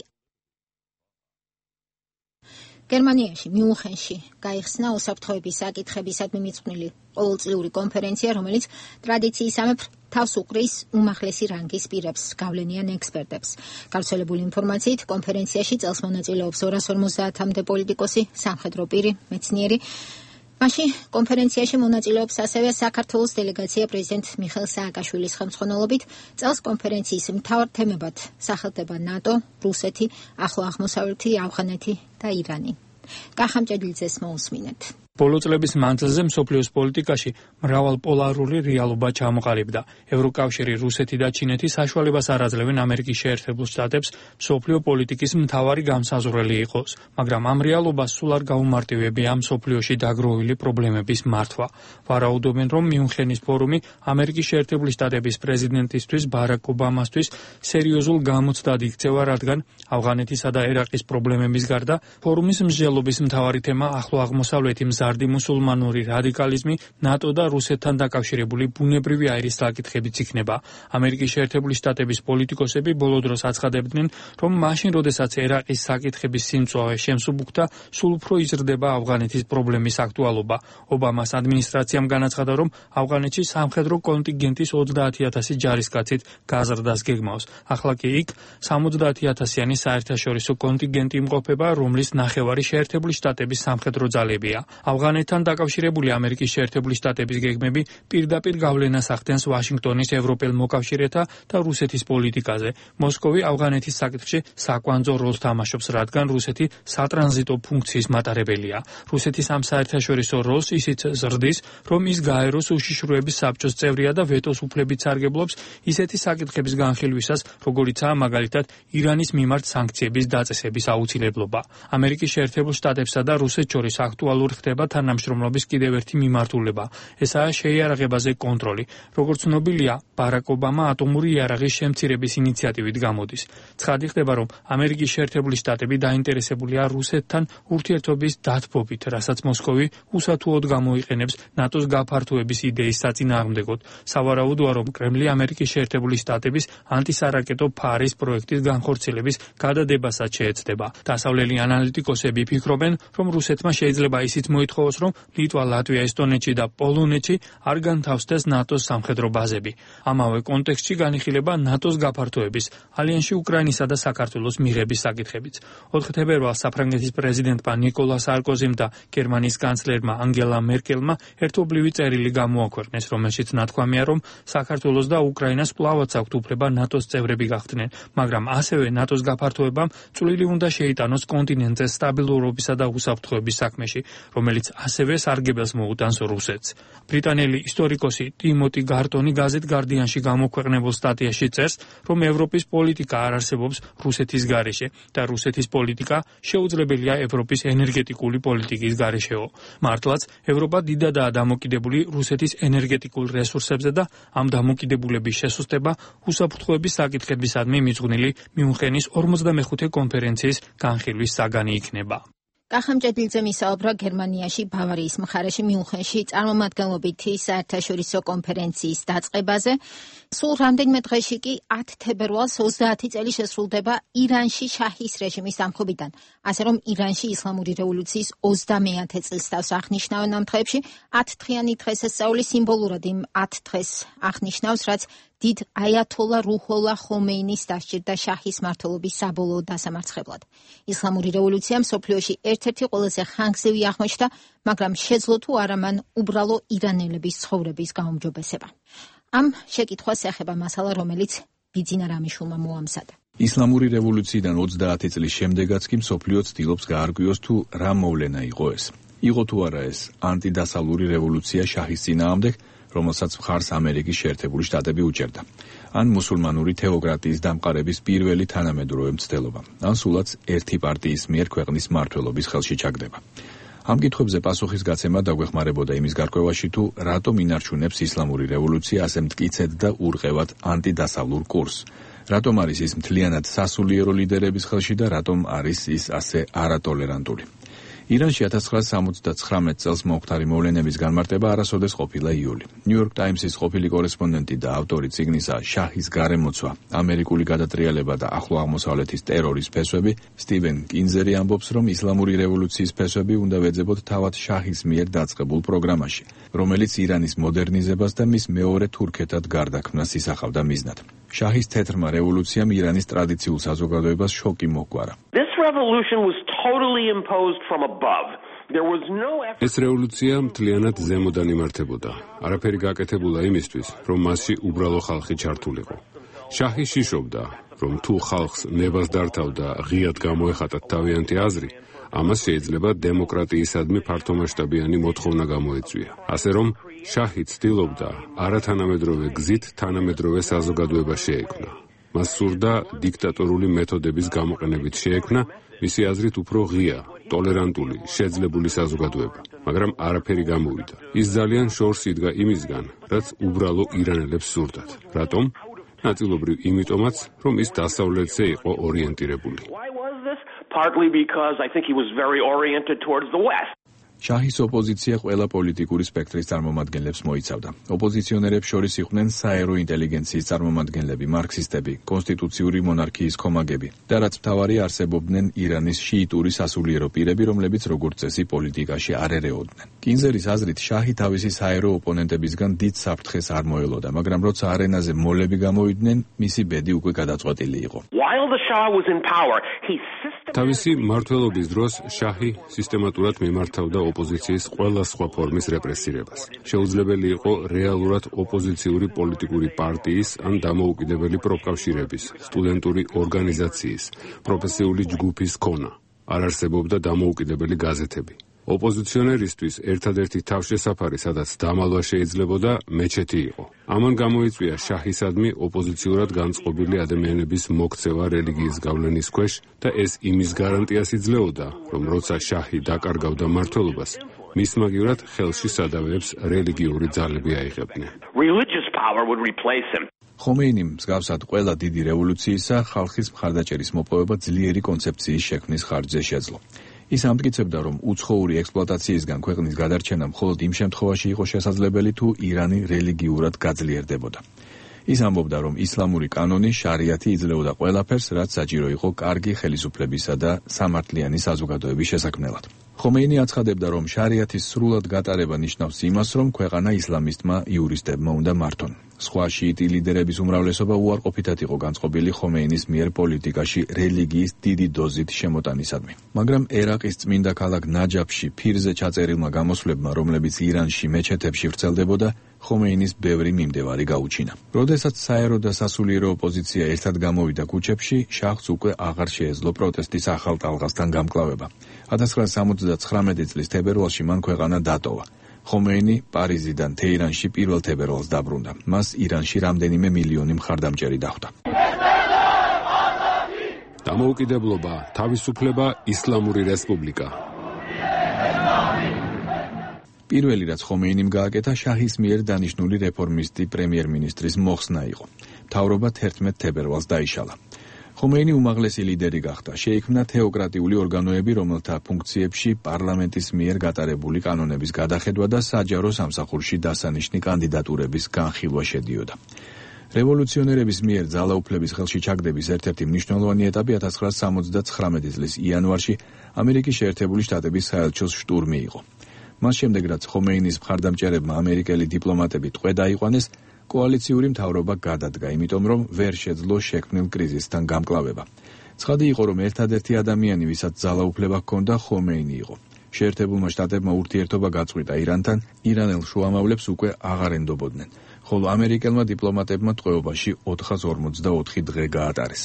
გერმანიაში, მიუნხენში გაიხსნა უსაფრთხოების საკითხებისადმი მიძღვნილი ყოველწლიური კონფერენცია, რომელიც ტრადიციისამებრ თავს უყრის უმაღლესი რანგის პირებს, გავლენიან ექსპერტებს. გავრცელებული ინფორმაციით, კონფერენციაში წელს მონაწილეობს 250-მდე პოლიტიკოსი, სამხედრო პირი, მეცნიერი. მაშინ კონფერენციაში მონაწილეობს ასევე საქართველოს დელეგაცია პრეზიდენტ მიხეილ სააკაშვილის ხელმძღვანელობით. წელს კონფერენციის მთავარ თემებად სახელდება ნატო, რუსეთი, ახლო აღმოსავლეთი, ავღანეთი და ირანი. კახამჭედლიძეს მოусმინეთ. ბოლო წლების მანძილზე მსოფლიოს პოლიტიკაში მრავალპოლარული რეალობა ჩამოყალიბდა. ევროკავშირი, რუსეთი და ჩინეთი საშუალებას არ აძლევენ ამერიკის შეერთებულ შტატებს მსოფლიო პოლიტიკის მთავარი გამსაზღვრელი იყოს, მაგრამ ამ რეალობას სულ არ გაუმარტივებია მსოფლიოში დაგროვილი პრობლემების მართვა. ვარაუდობენ, რომ მიუნხენის ფორუმი ამერიკის შეერთებული შტატების პრეზიდენტისთვის ბარაკ ობამასთვის სერიოზულ გამოცდად იქცევა, რადგან ავღანეთისა და ერაყის პრობლემების გარდა ფორუმის მსჯელობის მთავარი თემა ახლო აღმოსავლეთი მზარდი მუსულმანური რადიკალიზმი, ნატო და რუსეთთან დაკავშირებული ბუნებრივი აირის საკითხებიც იქნება. ამერიკის შეერთებული შტატების პოლიტიკოსები ბოლო დროს აცხადებდნენ, რომ მაშინ, როდესაც ერაყის საკითხების სიმწვავე შემსუბუქდა, სულ უფრო იზრდება ავღანეთის პრობლემის აქტუალობა. ობამას ადმინისტრაციამ განაცხადა, რომ ავღანეთში სამხედრო კონტინგენტის 30,000 ჯარისკაცით გაზრდას გეგმავს. ახლა კი იქ 70,000-იანი საერთაშორისო კონტინგენტი იმყოფება, რომლის ნახევარი შეერთებული შტატების სამხედრო ძალებია. ავღანეთთან დაკავშირებული ამერიკის შეერთებული შტატების გეგმები პირდაპირ გავლენას ახდენს ვაშინგტონის ევროპელ მოკავშირეთა და რუსეთის პოლიტიკაზე. მოსკოვი ავღანეთის საკითხში საკვანძო როლს თამაშობს, რადგან რუსეთი სატრანზიტო ფუნქციის მატარებელია. რუსეთის ამ საერთაშორისო როლს ისიც ზრდის, რომ ის გაეროს უშიშროების საბჭოს წევრია და ვეტოს უფლებით სარგებლობს ისეთი საკითხების განხილვისას, როგორიცაა მაგალითად ირანის მიმართ სანქციების დაწესების აუცილებლობა. ამერიკის შეერთებულ შტატებსა და რუსეთს შორის აქტუალური ხდება თანამშრომლობის კიდევ ერთი მიმართულება. ესაა შეიარაღებაზე კონტროლი. როგორც ცნობილია, ბარაკ ობამა ატომური იარაღის შემცირების ინიციატივით გამოდის. ცხადი ხდება, რომ ამერიკის შეერთებული შტატები დაინტერესებულია რუსეთთან ურთიერთობის დათბობით, რასაც მოსკოვი უსათუოდ გამოიყენებს ნატოს გაფართოების იდეის საწინააღმდეგოდ. სავარაუდოა, რომ კრემლი ამერიკის შეერთებული შტატების ანტისარაკეტო ფარის პროექტის განხორციელების გადადებასაც შეეცდება. დასავლელი ანალიტიკოსები ფიქრობენ, რომ რუსეთმა შეიძლება ისიც მოითხოვოს, რომ ლიტვა, ლატვია, ესტონეთში და პოლონეთში არ განთავსდეს ნატოს სამხედრო ბაზები. ამავე კონტექსტში განიხილება ნატოს გაფართოების, ალიანსში უკრაინისა და საქართველოს მიღების საკითხებიც. 4 თებერვალს საფრანგეთის პრეზიდენტმა ნიკოლა სარკოზიმ და გერმანიის კანცლერმა ანგელა მერკელმა ერთობლივი წერილი გამოაქვეყნეს, რომელშიც ნათქვამია, რომ საქართველოს და უკრაინას კვლავაც აქვთ უფლება ნატოს წევრები გახდნენ, მაგრამ ასევე ნატოს გაფართოებამ წვლილი უნდა შეიტანოს კონტინენტზე სტაბილურობისა და უსაფრთხოების საქმეში, რომელიც ასევე სარგებელს მოუტანს რუსეთს. ბრიტანელი ისტორიკოსი ტიმოტი გარტონი გაზეთ გარდიანში გამოქვეყნებულ სტატიაში წერს, რომ ევროპის პოლიტიკა არ არსებობს რუსეთის გარეშე და რუსეთის პოლიტიკა შეუძლებელია ევროპის ენერგეტიკული პოლიტიკის გარეშეო. მართლაც, ევროპა დიდადაა დამოკიდებული რუსეთის ენერგეტიკულ რესურსებზე და ამ დამოკიდებულების შესუსტება უსაფრთხოების საკითხებისადმი მიძღვნილი მიუნხენის 45 კონფერენციის განხილვის საგანი იქნება. კახამ ჭედლიძე მისაუბრა გერმანიაში ბავარიის მხარეში მიუნხენში წარმომადგენლობითი საერთაშორისო კონფერენციის დაწყებაზე. სულ რამდენიმე დღეში კი 10 თებერვალს 30 წელი შესრულდება ირანში შაჰის რეჟიმის დამხობიდან. ასე რომ ირანში ისლამური რევოლუციის 30-ე წლის თავს აღნიშნავენ ამ დღეებში 10 დღიანი დღესასწაული სიმბოლურად იმ 10 დღეს აღნიშნავს, რაც დიდ აიათოლა რუჰოლა ხომეინის დასჭირდა შაჰის მმართველობის საბოლოო დასამარცხებლად. ისლამური რევოლუცია მსოფლიოში ერთ-ერთი ყველაზე ხანგრძლივი აღმოჩნდა, მაგრამ შეძლო თუ არა მან უბრალო ირანელების ცხოვრების გაუმჯობესება. ამ შეკითხვას ეხება მასალა, რომელიც ბიძინა რამიშულმა მოამზადა. ისლამური რევოლუციიდან 30 წლის შემდეგაც კი მსოფლიო ცდილობს გაარკვიოს თუ რა მოვლენა იყო ეს. იყო თუ არა ეს ანტიდასავლური რევოლუცია შაჰის წინააღმდეგ, რომელსაც მხარს ამერიკის შეერთებული შტატები უჭერდა, ან მუსულმანური თეოკრატიის დამყარების პირველი თანამედროვე მცდელობა, ან სულაც ერთი პარტიის მიერ ქვეყნის მმართველობის ხელში ჩაგდება. ამ კითხვებზე პასუხის გაცემა დაგვეხმარებოდა იმის გარკვევაში, თუ რატომ ინარჩუნებს ისლამური რევოლუცია ასე მტკიცედ და ურყევად ანტიდასავლურ კურსს, რატომ არის ის მთლიანად სასულიერო ლიდერების ხელში და რატომ არის ის ასე არატოლერანტული. ირანში 1979 წელს მომხდარი მოვლენების განმარტება არასოდეს ყოფილა იული. ნიუ-იორკ ტაიმსის ყოფილი კორესპონდენტი და ავტორი წიგნისა შაჰის გარემოცვა, ამერიკული გადატრიალება და ახლო აღმოსავლეთის ტერორის ფესვები, სტივენ კინზერი ამბობს, რომ ისლამური რევოლუციის ფესვები უნდა ვეძებოთ თავად შაჰის მიერ დაწყებულ პროგრამაში, რომელიც ირანის მოდერნიზებას და მის მეორე თურქეთად გარდაქმნას ისახავდა მიზნად. შაჰის თეთრმა რევოლუციამ ირანის ტრადიციულ საზოგადოებას შოკი მოჰგვარა. ეს რევოლუცია მთლიანად ზემოდან იმართებოდა. არაფერი გაკეთებულა იმისთვის, რომ მასში უბრალო ხალხი ჩართულიყო. შაჰი შიშობდა, რომ თუ ხალხს ნებას დართავდა ღიად გამოეხატათ თავიანთი აზრი, ამას შეიძლება დემოკრატიისადმი ფართომასშტაბიანი მოთხოვნა გამოეწვია. ასე რომ შაჰი ცდილობდა არათანამედროვე გზით თანამედროვე საზოგადოება შეექმნა. მას სურდა დიქტატორული მეთოდების გამოყენებით შეექმნა მისი აზრით უფრო ღია, ტოლერანტული, შეძლებული საზოგადოება, მაგრამ არაფერი გამოვიდა. ის ძალიან შორს იდგა იმისგან, რაც უბრალო ირანელებს სურდათ. რატომ? ნაწილობრივ იმიტომაც, რომ ის დასავლეთზე იყო ორიენტირებული. Partly because I think he was very oriented towards the West. შაჰის ოპოზიცია ყველა პოლიტიკური სპექტრის წარმომადგენლებს მოიცავდა. ოპოზიციონერებს შორის იყვნენ საერო ინტელიგენციის წარმომადგენლები, მარქსისტები, კონსტიტუციური მონარქიის კომაგები და რაც მთავარი არსებობდნენ ირანის შიიტური სასულიერო პირები, რომლებიც როგორც წესი პოლიტიკაში არ ერეოდნენ. კინზერის აზრით შაჰი თავისი საერო ოპონენტებისგან დიდ საფრთხეს არ მოელოდა, მაგრამ როცა არენაზე molები გამოვიდნენ, მისი ბედი უკვე გადაწყვეტილი იყო. თავისი მმართველობის დროს შაჰი სისტემატურად მიმართავდა ოპოზიციის ყველა სხვა ფორმის რეპრესირებას. შეუძლებელი იყო რეალურად ოპოზიციური პოლიტიკური პარტიის ან დამოუკიდებელი პროფკავშირების, სტუდენტური ორგანიზაციის, პროფესიული ჯგუფის ქონა. არ არსებობდა დამოუკიდებელი გაზეთები. ოპოზიციონერისთვის ერთადერთი თავშესაფარი, სადაც დამალვა შეიძლებოდა, მეჩეთი იყო. ამან გამოიწვია შაჰისადმი ოპოზიციურად განწყობილი ადამიანების მოქცევა რელიგიის გავლენის ქვეშ და ეს იმის გარანტიას იძლეოდა, რომ როცა შაჰი დაკარგავდა მმართველობას, მის მაგივრად ხელში სადავეებს რელიგიური ძალები აიღებდნენ. Religious power would replace him. ხომეინიმ მსგავსად ყველა დიდი რევოლუციისა ხალხის მხარდაჭერის მოპოვება ძლიერი კონცეფციის შექმნის ხარჯზე შეძლო. ის ამტკიცებდა, რომ უცხოური ექსპლუატაციისგან ქვეყნის გადარჩენა მხოლოდ იმ შემთხვევაში იყო შესაძლებელი, თუ ირანი რელიგიურად გაძლიერდებოდა. ის ამბობდა, რომ ისლამური კანონი შარიათი იძლეოდა ყველაფერს, რაც საჭირო იყო კარგი ხელისუფლებისა და სამართლიანი საზოგადოების შესაქმნელად. ხომეინი აცხადებდა, რომ შარიათის სრულად გატარება ნიშნავს იმას, რომ ქვეყანა ისლამისტმა იურისტებმა უნდა მართონ. სხვა შიიტი ლიდერების უმრავლესობა უარყოფითად იყო განწყობილი ხომეინის მიერ პოლიტიკაში რელიგიის დიდი დოზით შემოტანისადმი. მაგრამ ერაყის წმინდა ქალაქ ნაჯაფში ფირზე ჩაწერილმა გამოსვლებმა, რომლებიც ირანში მეჩეთებში ვრცელდებოდა, ხომეინის ბევრი მიმდევარი გაუჩინა. როდესაც საერო და სასულიერო ოპოზიცია ერთად გამოვიდა ქუჩებში, შაჰს უკვე აღარ შეეძლო პროტესტის ახალ ტალღასთან გამკლავება. 1979 წლის თებერვალში მან ქვეყანა დატოვა. ხომეინი პარიზიდან თეირანში პირველ თებერვალს დაბრუნდა. მას ირანში რამდენიმე მილიონი მხარდამჭერი დახვდა. დამოუკიდებლობა, თავისუფლება, ისლამური რესპუბლიკა. პირველი რაც ხომეინიმ გააკეთა, შაჰის მიერ დანიშნული რეფორმისტი პრემიერ-მინისტრის მოხსნა იყო. მთავრობა 11 თებერვალს დაიშალა. ხომეინი უმაღლესი ლიდერი გახდა. შეიქმნა თეოკრატიული ორგანოები, რომელთა ფუნქციებში პარლამენტის მიერ გატარებული კანონების გადახედვა და საჯარო სამსახურში დასანიშნი კანდიდატურების განხილვა შედიოდა. რევოლუციონერების მიერ ძალაუფლების ხელში ჩაგდების ერთ-ერთი მნიშვნელოვანი ეტაპი 1979 წლის იანვარში ამერიკის შეერთებული შტატების საელჩოს შტურმი იყო. მას შემდეგ, რაც ხომეინის მხარდამჭერებმა ამერიკელი დიპლომატები ტყვე დაიყვანეს, კოალიციური მთავრობა გადადგა, იმიტომ რომ ვერ შეძლო შექმნილ კრიზისთან გამკლავება. ცხადი იყო, რომ ერთადერთი ადამიანი, ვისაც ძალაუფლება ჰქონდა, ხომეინი იყო. შეერთებულმა შტატებმა ურთიერთობა გაწყვიტა ირანთან, ირანელ შუამავლებს უკვე აღარ ენდობოდნენ, ხოლო ამერიკელმა დიპლომატებმა ტყვეობაში 454 დღე გაატარეს.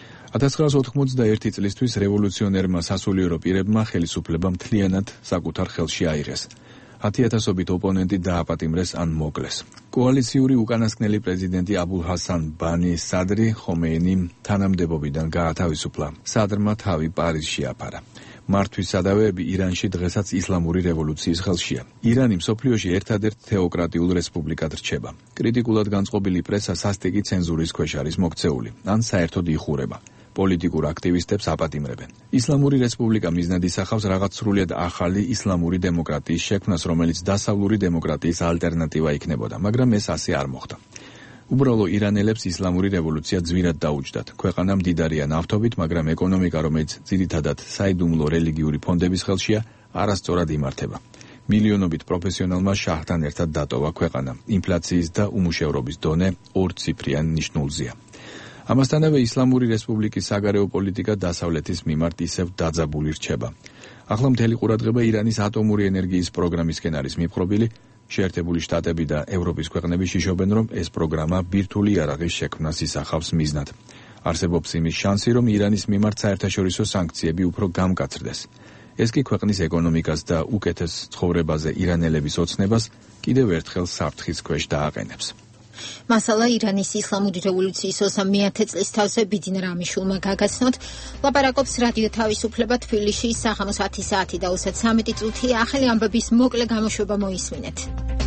1991 წლისთვის რევოლუციონერმა სასულიერო პირებმა ხელისუფლება მთლიანად საკუთარ ხელში აიღეს. 10,000-ობით ოპონენტი დააპატიმრეს ან მოკლეს. კოალიციური უკანასკნელი პრეზიდენტი აბულ ჰასან ბანი სადრი ხომეინიმ თანამდებობიდან გაათავისუფლა. სადრმა თავი პარიზში აფარა. მართვის სადავეები ირანში დღესაც ისლამური რევოლუციის ხელშია. ირანი მსოფლიოში ერთადერთ თეოკრატიულ რესპუბლიკად რჩება. კრიტიკულად განწყობილი პრესა სასტიკი ცენზურის ქვეშ არის მოქცეული, ან საერთოდ იხურება. პოლიტიკურ აქტივისტებს აპატიმრებენ. ისლამური რესპუბლიკა მიზნად ისახავს რაღაც სრულიად ახალი ისლამური დემოკრატიის შექმნას, რომელიც დასავლური დემოკრატიის ალტერნატივა იქნებოდა, მაგრამ ეს ასე არ მოხდა. უბრალო ირანელებს ისლამური რევოლუცია ძვირად დაუჯდათ. ქვეყანა მდიდარია ნავთობით, მაგრამ ეკონომიკა, რომელიც ძირითადად საიდუმლო რელიგიური ფონდების ხელშია, არასწორად იმართება. მილიონობით პროფესიონალმა შაჰთან ერთად დატოვა ქვეყანა. ინფლაციის და უმუშევრობის დონე ორციფრიან ნიშნულზეა. ამასთანავე ისლამური რესპუბლიკის საგარეო პოლიტიკა დასავლეთის მიმართ ისევ დაძაბული რჩება. ახლა მთელი ყურადღება ირანის ატომური ენერგიის პროგრამისკენ არის მიპყრობილი. შეერთებული შტატები და ევროპის ქვეყნები შიშობენ, რომ ეს პროგრამა ბირთვული იარაღის შექმნას ისახავს მიზნად. არსებობს იმის შანსი, რომ ირანის მიმართ საერთაშორისო სანქციები უფრო გამკაცრდეს. ეს კი ქვეყნის ეკონომიკას და უკეთეს ცხოვრებაზე ირანელების ოცნებას კიდევ ერთხელ საფრთხის ქვეშ დააყენებს. მასალა ირანის ისლამური რევოლუციის 21 წლის თავზე ბიძინა რამიშულმა გაგაცნოთ. ლაპარაკობს რადიო თავისუფლება თბილისში საღამოს 10 საათი და 33 წუთი. ახალი ამბების მოკლე გამოშვება მოისმინეთ.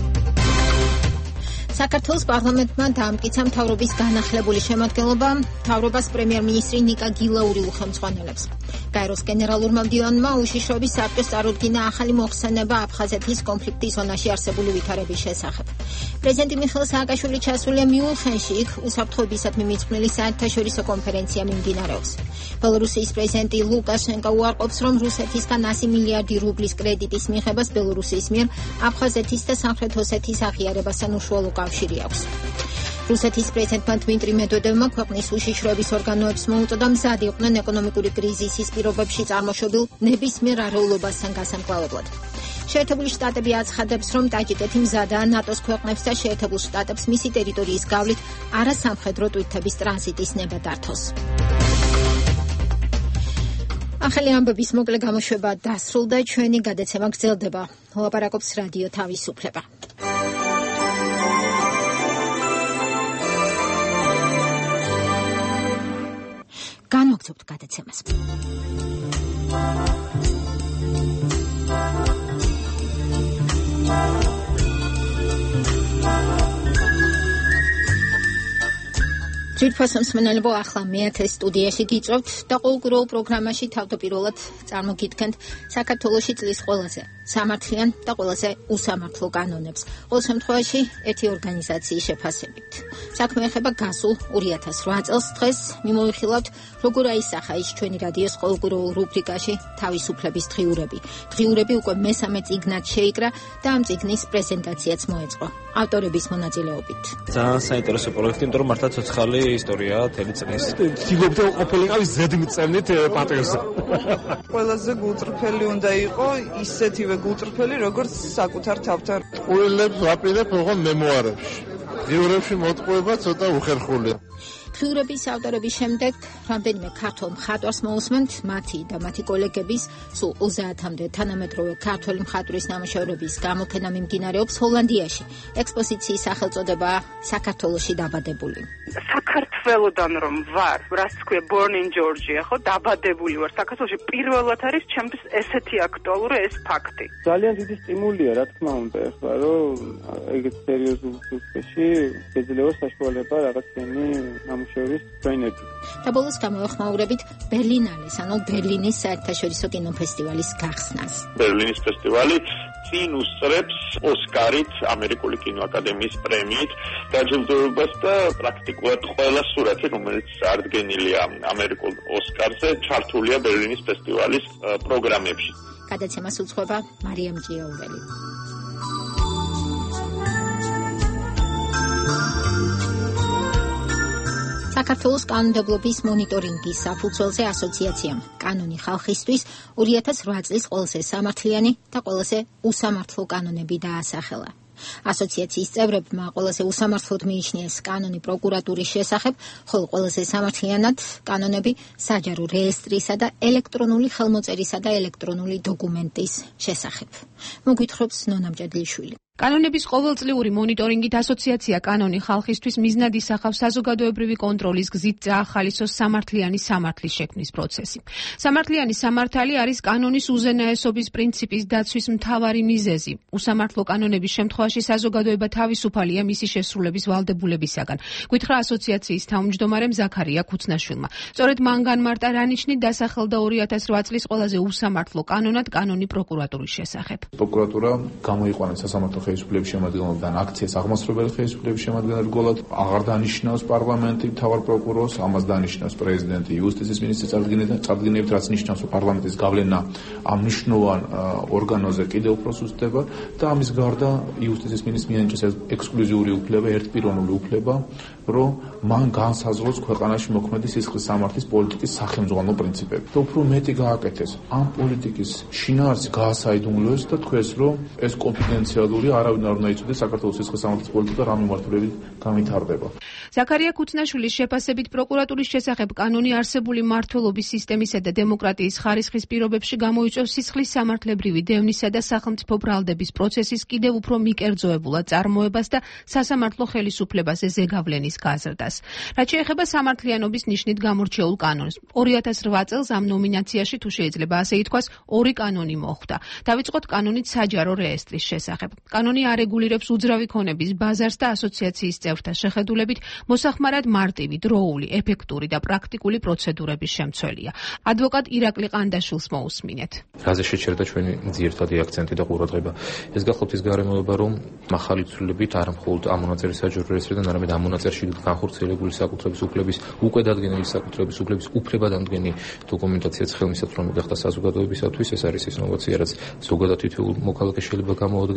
საქართველოს პარლამენტმა დაამტკიცა მთავრობის განახლებული შემადგენლობა. მთავრობას პრემიერ-მინისტრი ნიკა გილაური უხელმძღვანელებს. გაეროს გენერალურმა მდივანმა უშიშროების საბჭოს წარუდგინა ახალი მოხსენება აფხაზეთის კონფლიქტის ზონაში არსებული ვითარების შესახებ. პრეზიდენტი მიხეილ სააკაშვილი ჩასულია მიუნხენში, იქ უსაფრთხოებისადმი მიძღვნილი საერთაშორისო კონფერენცია მიმდინარეობს. ბელორუსიის პრეზიდენტი ლუკაშენკო უარყოფს, რომ რუსეთისგან 100 მილიარდი რუბლის კრედიტის მიღებას ბელორუსიის მიერ აფხაზეთის და სამხრეთ ოსეთის აღიარებასთან უშუალო კავშირი აქვს. რუსეთის პრეზიდენტმა დმიტრი მედვედევმა ქვეყნის უშიშროების ორგანოებს მოუწოდა მზად იყვნენ ეკონომიკური კრიზისის პირობებში წარმოშობილ ნებისმიერ არეულობასთან გასამკლავებლად. შეერთებული შტატები აცხადებს, რომ ტაჯიკეთი მზადაა ნატოს ქვეყნებს და შეერთებულ შტატებს მისი ტერიტორიის გავლით არასამხედრო ტვირთების ტრანზიტის ნება დართოს. ახალი ამბების მოკლე გამოშვება დასრულდა, ჩვენი გადაცემა გრძელდება. ლაპარაკობს რადიო თავისუფლება. განვაგრძობთ გადაცემას. ძირფასო მსმენელებო, ახლა მეათე სტუდიაში გიწევთ და ყოველკვირეულ პროგრამაში თავდაპირველად წარმოგიდგენთ საქართველოში წლის ყველაზე სამართლიან და ყველაზე უსამართლო კანონებს. ყოველ შემთხვევაში ერთი ორგანიზაციის შეფასებით. საქმე ეხება გასულ 2008 წელს. დღეს მიმოვიხილავთ, როგორ აისახა ის ჩვენი რადიოს ყოველკვირეულ რუბრიკაში თავისუფლების დღიურები. დღიურები უკვე მესამე წიგნად შეიკრა და ამ წიგნის პრეზენტაციაც მოეწყო ავტორების მონაწილეობით. ძალიან საინტერესო პროექტი, იმიტომ რომ მართლა ცოცხალი ისტორია თელი წლის. ცდილობთ ყოფილიყავის ზედმიწევნით პატევზე. ყველაზე გულწრფელი უნდა იყო ისეთივე გულწრფელი, როგორც საკუთარ თავთან. ყურილებს ვაპირებ ოღონდ მემუარებში. დღიურებში მოტყუება ცოტა უხერხულია. დღიურების ავტორების შემდეგ რამდენიმე ქართველ მხატვარს მოусმენთ მათი და მათი კოლეგების სულ 30-მდე თანამედროვე ქართველი მხატვრის ნამუშევრების გამოფენა მიმდინარეობს ჰოლანდიაში. ექსპოზიციის სახელწოდება საქართველოში დაბადებული. საქართველოდან რომ ვარ, რაც თქვია born in Georgia, ხო, დაბადებული ვარ საქართველოში, პირველად არის ჩემთვის ესეთი აქტუალური ეს ფაქტი. ძალიან დიდი სტიმულია, რა თქმა უნდა, ახლა რომ ეგეთ სერიოზულ სიუჟეტში შეიძლება საშუალება რაღაცენი ნამუშევრის ფრენები. და ბოლოს გამოეხმაურებით ბერლინალეს, ანუ ბერლინის საერთაშორისო კინოფესტივალის გახსნას. ბერლინის ფესტივალი წინ უსწრებს ოსკარით, ამერიკული კინოაკადემიის პრემიით დაჯილდოებას და პრაქტიკულად ყველა სურათი, რომელიც წარდგენილია ამერიკულ ოსკარზე, ჩართულია ბერლინის ფესტივალის პროგრამებში. გადაცემას უძღვება მარიამ ჭიაურელი. საქართველოს კანონმდებლობის მონიტორინგის საფუძველზე ასოციაციამ კანონი ხალხისთვის 2008 წლის ყველაზე სამართლიანი და ყველაზე უსამართლო კანონები დაასახელა. ასოციაციის წევრებმა ყველაზე უსამართლოდ მიიჩნიეს კანონი პროკურატურის შესახებ, ხოლო ყველაზე სამართლიანად კანონები საჯარო რეესტრისა და ელექტრონული ხელმოწერისა და ელექტრონული დოკუმენტის შესახებ. მოგვითხრობს ნონა მჭედლიშვილი. კანონების ყოველწლიური მონიტორინგით ასოციაცია კანონი ხალხისთვის მიზნად ისახავს საზოგადოებრივი კონტროლის გზით წაახალისოს სამართლიანი სამართლის შექმნის პროცესი. სამართლიანი სამართალი არის კანონის უზენაესობის პრინციპის დაცვის მთავარი მიზეზი. უსამართლო კანონების შემთხვევაში საზოგადოება თავისუფალია მისი შესრულების ვალდებულებისაგან. გვითხრა ასოციაციის თავმჯდომარემ ზაქარია ქუცნაშვილმა. სწორედ მან განმარტა რა ნიშნით დასახელდა 2008 წლის ყველაზე უსამართლო კანონად კანონი პროკურატურის შესახებ. პროკურატურა გამოიყვანეს სასამართლო ხელისუფლების შემადგენლობიდან აქციას აღმასრულებელი ხელისუფლების შემადგენელი რგოლად აღარ დანიშნავს პარლამენტი მთავარ პროკურორს, ამას დანიშნავს პრეზიდენტი იუსტიციის მინისტრის წარდგენებით, რაც ნიშნავს, რომ პარლამენტის გავლენა ამ მნიშვნელოვან ორგანოზე კიდევ უფრო სუსტდება და ამის გარდა იუსტიციის მინისტრს მიენიჭეს ექსკლუზიური უფლება, ერთპიროვნული უფლება, რომ მან განსაზღვროს ქვეყანაში მოქმედი სისხლის სამართლის პოლიტიკის სახელმძღვანელო პრინციპები. და უფრო მეტი გააკეთეს, ამ პოლიტიკის შინაარსი გაასაიდუმლოეს და თქვეს, რომ ეს კონფიდენციალური არავინ არ უნდა იცოდეს საქართველოს სისხლის სამართლის პოლიტიკა რა მიმართულებით განვითარდება. ზაქარია ქუცნაშვილის შეფასებით პროკურატურის შესახებ კანონი არსებული მმართველობის სისტემისა და დემოკრატიის ხარისხის პირობებში გამოიწვევს სისხლის სამართლებრივი დევნისა და სახელმწიფო ბრალდების პროცესის კიდევ უფრო მიკერძოებულად წარმოებას და სასამართლო ხელისუფლებაზე ზეგავლენის გაზრდას. რაც შეეხება სამართლიანობის ნიშნით გამორჩეულ კანონს, 2008 წელს ამ ნომინაციაში, თუ შეიძლება ასე ითქვას, 2 კანონი მოხვდა. დავიწყოთ კანონით საჯარო რეესტრის შესახებ. კანონი არეგულირებს უძრავი ქონების ბაზარს და ასოციაციის წევრთა შეხედულებით მოსახმარად მარტივი, დროული, ეფექტური და პრაქტიკული პროცედურების შემცველია. ადვოკატ ირაკლი ყანდაშვილს მოусმინეთ. რაზე შეჩერდა ჩვენი ძირითადი აქცენტი და ყურადღება? ეს გახლავთ ის გარემოება, რომ მახალი ცვლილებით არა მხოლოდ ამ მონაწერის საჯარო რეესტრიდან, არამედ ამ მონაწერში განხორციელებული საკუთრების უფლების, უკვე დადგენილი საკუთრების უფლების უფლებადამდგენი დოკუმენტაციაც ხელმისაწვდომი გახდა საზოგადოებისათვის. ეს არის ის ინოვაცია, რაც ზოგადად თითოეულ მოქალაქეს შეიძლება გამოადგეს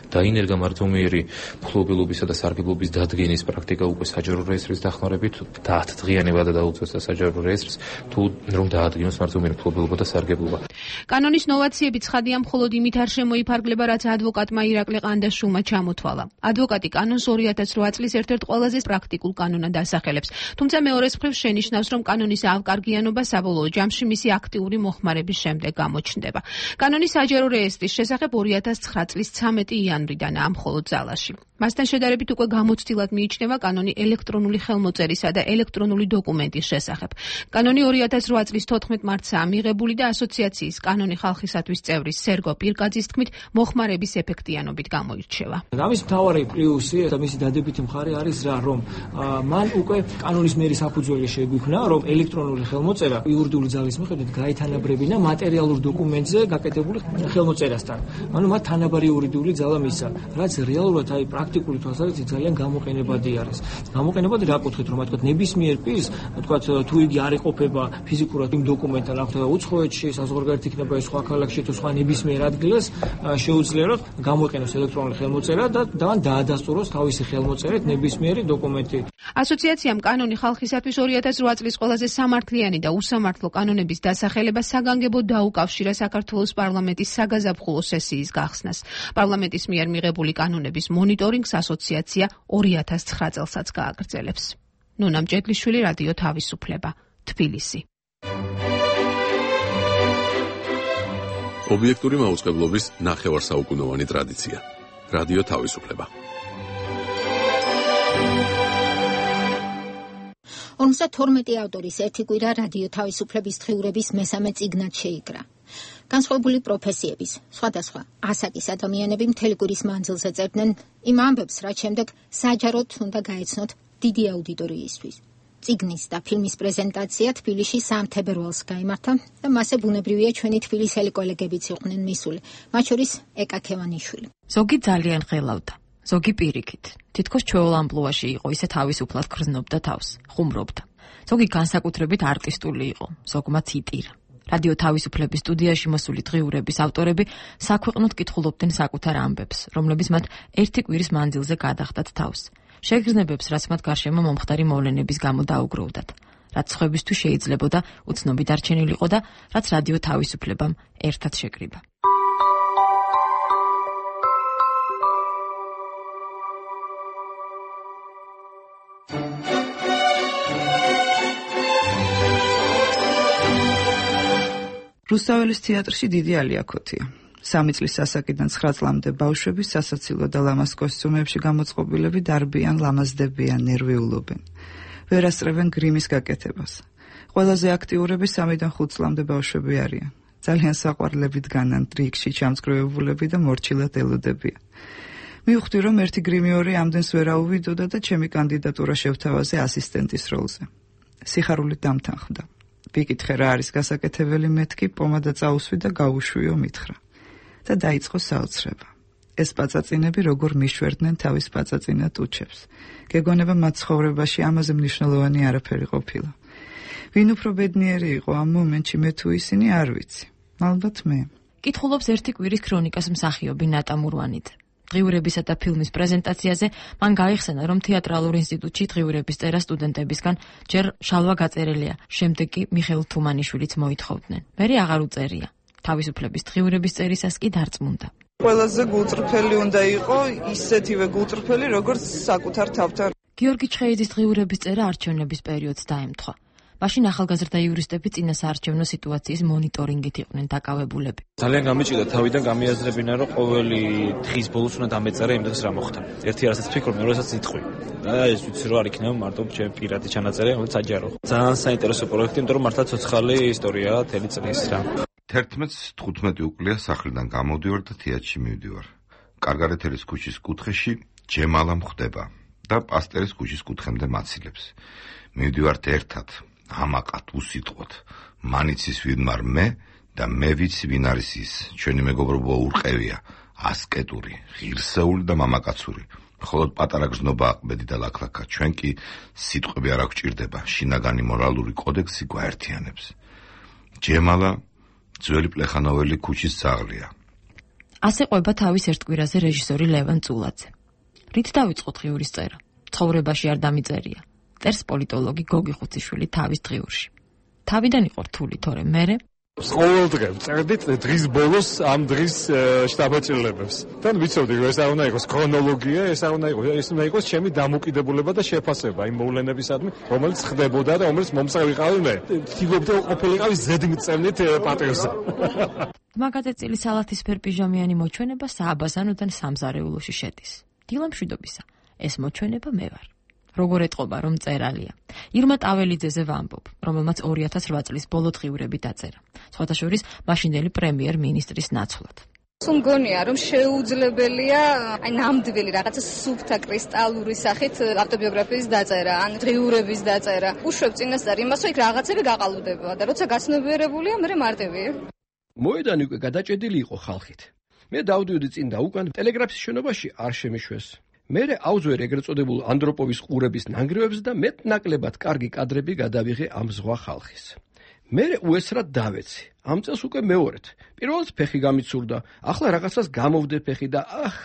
დაინერგა მარჯვენიერი ფლობილობისა და სარგებლობის დადგენის პრაქტიკა უკვე საჯარო რეესტრის დახმარებით 10 დღიანი ვადა დაუწევს და საჯარო რეესტრს თუ რომ დაადგინოს მარჯვენიერი ფლობილობა და სარგებლობა. კანონის ნოვაციები ცხადია მხოლოდ იმით არ შემოიფარგლება, რაც ადვოკატმა ირაკლი ყანდაშვილმა ჩამოთვალა. ადვოკატი კანონს 2008 წლის ერთ-ერთ ყველაზე პრაქტიკულ კანონად ასახელებს, თუმცა მეორეს მხრივ შენიშნავს, რომ კანონის ავკარგიანობა საბოლოო ჯამში მისი აქტიური მოხმარების შემდეგ გამოჩნდება. კანონის საჯარო რეესტრის შესახებ 2009 წლის 13 იანვრიდანაა მხოლოდ ძალაში. მასთან შედარებით უკვე გამოცდილად მიიჩნევა კანონი ელექტრონული ხელმოწერისა და ელექტრონული დოკუმენტის შესახებ. კანონი 2008 წლის 14 მარტსაა მიღებული და ასოციაციის კანონი ხალხისათვის წევრის სერგო პირკაძის თქმით, მოხმარების ეფექტიანობით გამოირჩევა. ამის მთავარი პლუსი და მისი დადებითი მხარე არის რა, რომ მან უკვე კანონის მერის საფუძველი შეგვიქმნა, რომ ელექტრონული ხელმოწერა იურიდიული ძალის მიხედვით გაეთანაბრებინა მატერიალურ დოკუმენტზე გაკეთებული ხელმოწერასთან. ანუ მათ თანაბარი იურიდიული ძალა მისცა, რაც რეალურად აი პრაქტიკული თვალსაზრისით ძალიან გამოყენებადი არის. გამოყენებადი რა კუთხით, რომ თქვა ნებისმიერ პირს, თქვა თუ იგი არ იყოფება ფიზიკურად იმ დოკუმენტთან, რა ხდება უცხოეთში, საზღვარგარეთ იქნება ის სხვა ქალაქში თუ სხვა ნებისმიერ ადგილას, შეუძლია რომ გამოიყენოს ელექტრონული ხელმოწერა და დაადასტუროს თავისი ხელმოწერით ნებისმიერი დოკუმენტი. ასოციაციამ კანონი ხალხისათვის 2008 წლის ყველაზე სამართლიანი და უსამართლო კანონების დასახელება საგანგებოდ დაუკავშირა საქართველოს პარლამენტის საგაზაფხულო სესიის გახსნას. პარლამენტის მიერ მიღებული კანონების მონიტორინგს ასოციაცია 2009 წელსაც გააგრძელებს. ნუნა მჭედლიშვილი, რადიო თავისუფლება, თბილისი. ობიექტური მაუწყებლობის ნახევარსაუკუნოვანი ტრადიცია. რადიო თავისუფლება. 52 ავტორის ერთი კვირა რადიო თავისუფლების დღიურების მესამე წიგნად შეიკრა. განსხვავებული პროფესიების, სხვადასხვა ასაკის ადამიანები მთელი კვირის მანძილზე წერდნენ იმ ამბებს, რაც შემდეგ საჯაროდ უნდა გაეცნოთ დიდი აუდიტორიისთვის. წიგნის და ფილმის პრეზენტაცია თბილისში 3 თებერვალს გაიმართა და მასზე ბუნებრივია ჩვენი თბილისელი კოლეგებიც იყვნენ მისული, მათ შორის ეკა ქევანიშვილი. ზოგი ძალიან ღელავდა, ზოგი პირიქით. თითქოს ჩვეულ ამპლუაში იყო, ისე თავისუფლად გრძნობდა თავს, ხუმრობდა. ზოგი განსაკუთრებით არტისტული იყო, ზოგმა ციტირა. რადიო თავისუფლების სტუდიაში მოსული დღიურების ავტორები საქვეყნოდ კითხულობდნენ საკუთარ ამბებს, რომლებიც მათ ერთი კვირის მანძილზე გადახდათ თავს. შეგრძნებებს, რაც მათ გარშემო მომხდარი მოვლენების გამო დაუგროვდათ, რაც სხვებისთვის შეიძლებოდა უცნობი დარჩენილიყო და რაც რადიო თავისუფლებამ ერთად შეკრიბა. რუსთაველის თეატრში დიდი ალიაქოთია. 3 წლის ასაკიდან 9 წლამდე ბავშვები სასაცილო და ლამაზ კოსტიუმებში გამოწყობილები დარბიან, ლამაზდებიან, ნერვიულობენ. ვერ ასწრებენ გრიმის გაკეთებას. ყველაზე აქტიურები 3-დან 5 წლამდე ბავშვები არიან. ძალიან საყვარლებით განან ტრიქში ჩამწკრივებულები და მორჩილად ელოდებიან. მივხვდი, რომ ერთი გრიმიორი ამდენს ვერ აუვიდოდა და ჩემი კანდიდატურა შევთავაზე ასისტენტის როლზე. სიხარულით დამთანხმდა. ვიკითხე რა არის გასაკეთებელი, მეთქი პომადა წაუსვი და გაუშვიო მითხრა. და დაიწყო საოცრება. ეს პაწაწინები როგორ მიშვერდნენ თავის პაწაწინა ტუჩებს. გეგონება მათ ცხოვრებაში ამაზე მნიშვნელოვანი არაფერი ყოფილა. ვინ უფრო ბედნიერი იყო ამ მომენტში, მე თუ ისინი, არ ვიცი. ალბათ მე. კითხულობს ერთი კვირის ქრონიკას მსახიობი ნატა მურვანიძე. დღიურებისა და ფილმის პრეზენტაციაზე მან გაიხსენა, რომ თეატრალურ ინსტიტუტში დღიურების წერა სტუდენტებისგან ჯერ შალვა გაწერილია, შემდეგ კი მიხეილ თუმანიშვილიც მოითხოვდნენ. მერე აღარ უწერია. თავისუფლების დღიურების წერისას კი დარწმუნდა. ყველაზე გულწრფელი უნდა იყო, ისეთივე გულწრფელი, როგორც საკუთარ თავთან. გიორგი ჩხეიძის დღიურების წერა არჩევნების პერიოდს დაემთხვა. მაშინ ახალგაზრდა იურისტები წინა საარჩევნო სიტუაციის მონიტორინგით იყვნენ დაკავებულები. ძალიან გამიჭირდა თავიდან გამიაზრებინა, რომ ყოველი დღის ბოლოს უნდა დამეწერა იმ დღეს რა მოხდა. ერთი რასაც ვფიქრობ, მეორესაც იტყვი. და ეს ვიცი რომ არ იქნება მარტო ჩემი პირადი ჩანაწერი, რომელიც საჯარო. ძალიან საინტერესო პროექტი, იმიტომ რომ მართლა ცოცხალი ისტორიაა თელი წლის რა. 11-15 უკლია სახლიდან გამოდივარ და თეატრში მივდივარ. კარგარეთელის ქუჩის კუთხეში ჯემალა მხდება და პასტერის ქუჩის კუთხემდე მაცილებს. მივდივართ ერთად. ამაყად უსიტყვოდ მანიცის ვინ ვარ მე და მე ვიცი ვინ არის ის. ჩვენი მეგობრობა ურყევია, ასკეტური, ღირსეული და მამაკაცური. მხოლოდ პატარა გრძნობა აყბედი და ლაქლაქა. ჩვენ კი სიტყვები არ გვჭირდება, შინაგანი მორალური კოდექსი გვაერთიანებს. ჯემალა ძველი პლეხანოველი ქუჩის ძაღლია. ასე ყვება თავის ერთ კვირაზე რეჟისორი ლევან წულაძე. რით დავიწყოთ ღიურის წერა? ცხოვრებაში არ დამიწერია. წერს პოლიტოლოგი გოგი ხუციშვილი თავის ღიურში. თავიდან იყო რთული, თორემ მერე ყოველდღე წერდით დღის ბოლოს ამ დღის შთაბეჭდილებებს. თან ვიცოდი, რომ ეს არ უნდა იყოს ქრონოლოგია, ეს უნდა იყოს ჩემი დამოკიდებულება და შეფასება იმ მოვლენებისადმი, რომელიც ხდებოდა და რომელიც მომწევიყავი მე. ვთქვი, ყოფილიყავი ზედმიწევნით პატრიოტსა. მაგაწეწილი სალათისფერ პიჟამიანი მოჩვენება სააბაზანოდან სამზარეულოში შედის. დილა მშვიდობისა, ეს მოჩვენება მე ვარ. როგორ ეტყობა, რომ წერალია. ირმა ტაველიძეზე ვამბობ, რომელმაც 2008 წლის ბოლო დღიურები დაწერა. სხვათა შორის მაშინდელი პრემიერ-მინისტრის ნაცვლად. მგონია, რომ შეუძლებელია ნამდვილი რაღაცა სუფთა კრისტალური სახით ავტობიოგრაფიის დაწერა, ან დღიურების დაწერა. უშვებ წინასწარ იმას, რომ იქ რაღაცები გაყალუდება და როცა გაცნობიერებულია, მე მარტივია. მოედანი უკვე გადაჭედილი იყო ხალხით. მე დავდიოდი წინ და უკან ტელეგრაფის შენობაში არ შემიშვეს. მერე აუძვერ ეგრეთ წოდებულ ანდროპოვის ყურების ნანგრევებს და მეტნაკლებად კარგი კადრები გადავიღე ამ ზღვა ხალხის. მერე უესრად დავეცი. ამ წელს უკვე მეორედ. პირველად ფეხი გამიცურდა, ახლა რაღაცას გამოვდე ფეხი და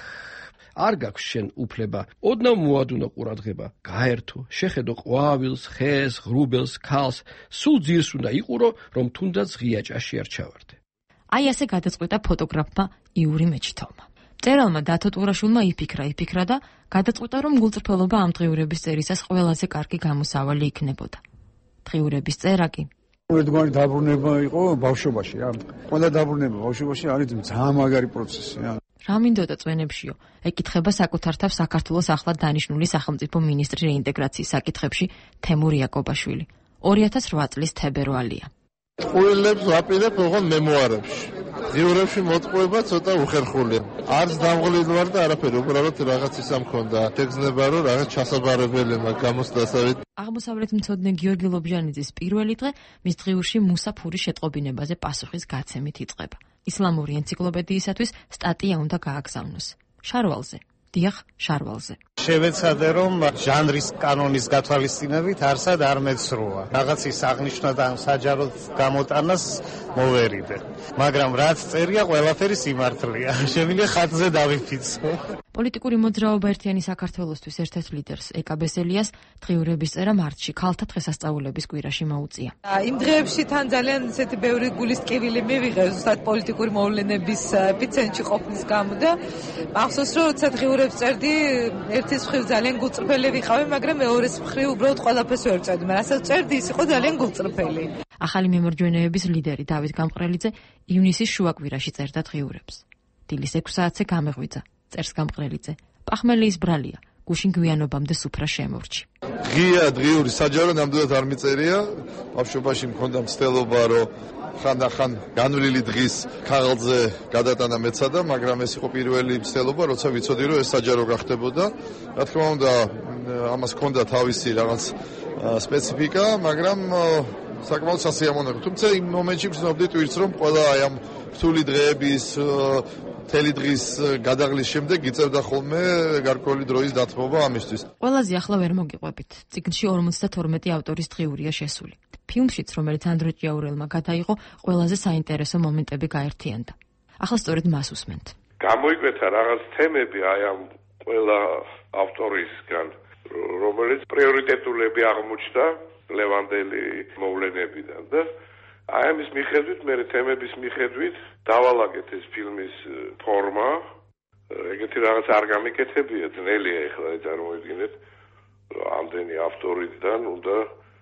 არ გაქვს შენ უფლება. ოდნავ მოადუნა ყურადღება. გაერთო, შეხედო ყვავილს, ხეს, ღრუბელს, ქალს, სულ ძირს უნდა იყურო, რომ თუნდაც ღია ჭაში არ ჩავარდე. აი ასე გადაწყვიტა ფოტოგრაფმა იური მეჩითოვმა. წერალმა დათო ტურაშულმა იფიქრა და გადაწყვიტა, რომ გულწრფელობა ამ დღიურების წერისას ყველაზე კარგი გამოსავალი იქნებოდა. დღიურების წერა კი ერთგვარი დაბრუნება იყო ბავშვობაში რა. ყველა დაბრუნება ბავშვობაში არის ძალიან მაგარი პროცესი რა. რა მინდოდა წვენებშიო? ეკითხება საკუთარ თავს საქართველოს ახლად დანიშნული სახელმწიფო მინისტრი რეინტეგრაციის საკითხებში თემურ იაკობაშვილი. 2008 წლის თებერვალია. წყვილებს ვაპირებ ოღონდ მემუარებში. ღიურებში მოტყუება ცოტა უხერხულია. არც დამღლილი ვარ და არაფერი, უბრალოდ რაღაც ისა მქონდა. შეგრძნება რომ რაღაც ჩასაბარებელი მაგ გამოსდასავით. აღმოსავლეთ მცოდნე გიორგი ლობჟანიძის პირველი დღე მის დღიურში მუსაფურის შეტყობინებაზე პასუხის გაცემით იწყება. ისლამური ენციკლოპედიისათვის სტატია უნდა გააგზავნოს. შარვალზე. დიახ, შარვალზე. შევეცადე, რომ ჟანრის კანონის გათვალისწინებით არსად არ მეცრუა. რაღაცის აღნიშვნა და საჯაროდ გამოტანას მოვერიდე. მაგრამ რაც წერია, ყველაფერი სიმართლეა. შემიძლია ხატზე დავიფიცო. პოლიტიკური მოძრაობა ერთიანი საქართველოსთვის ერთ-ერთ ლიდერს ეკაბესელიას დღიურების წერა მარტში ქალთა დღესასწაულების კვირაში მოუწია. იმ დღეებში თან ძალიან ისეთი ბევრი გულის ტკივილი მივიღე ზუსტად პოლიტიკური მოვლენების ეპიცენტრში ყოფნის გამო და მახსოვს რომ როცა დღიურებს წერდი ერთის მხრივ ძალიან გულწრფელი ვიყავი, მაგრამ მეორეს მხრივ უბრალოდ ყველაფერს ვერ წერდი, მაგრამ რასაც წერდი ის იყო ძალიან გულწრფელი. ახალი მემარჯვენეების ლიდერი დავით გამყრელიძე ივნისის შუაკვირაში წერდა დღიურებს. დილის 6 საათზე გამეღვიძა. წერს გამყრელიძე. პახმელის ბრალია, გუშინ გვიანობამდე სუფრა შემორჩი. ღია დღიური საჯარო ნამდვილად არ მიწერია. ბავშვობაში მქონდა მცდელობა, რომ ხანდახან განვლილი დღის ქაღალდზე გადატანა მეცადა, მაგრამ ეს იყო პირველი მცდელობა, როცა ვიცოდი, რომ ეს საჯარო გახდებოდა. რა თქმა უნდა, ამას ჰქონდა თავისი რაღაც სპეციფიკა, მაგრამ საკმაოდ სასიამოვნოა. თუმცა იმ მომენტში ვცნობდი ტვირთს, რომ ყველა აი ამ რთული დღეების მთელი დღის გადაღლის შემდეგ იწევდა ხოლმე გარკვეული დროის დათმობა ამისთვის. ყველაზე ახლა ვერ მოგიყვებით. წიგნში 52 ავტორის დღიურია შესული. ფილმშიც, რომელიც ანდრო ჭიაურელმა გადაიღო, ყველაზე საინტერესო მომენტები გაერთიანდა. ახლა სწორედ მას უსმენთ. გამოიკვეთა რაღაც თემები აი ამ ყველა ავტორისგან, რომელიც პრიორიტეტულები აღმოჩნდა ლევანდელი მოვლენებიდან და აი ამის მიხედვით, მე თემების მიხედვით დავალაგეთ ეს ფილმის ფორმა. ეგეთი რაღაც არ გამიკეთებია, ძნელია ეხლა წარმოიდგინეთ, ამდენი ავტორიდან უნდა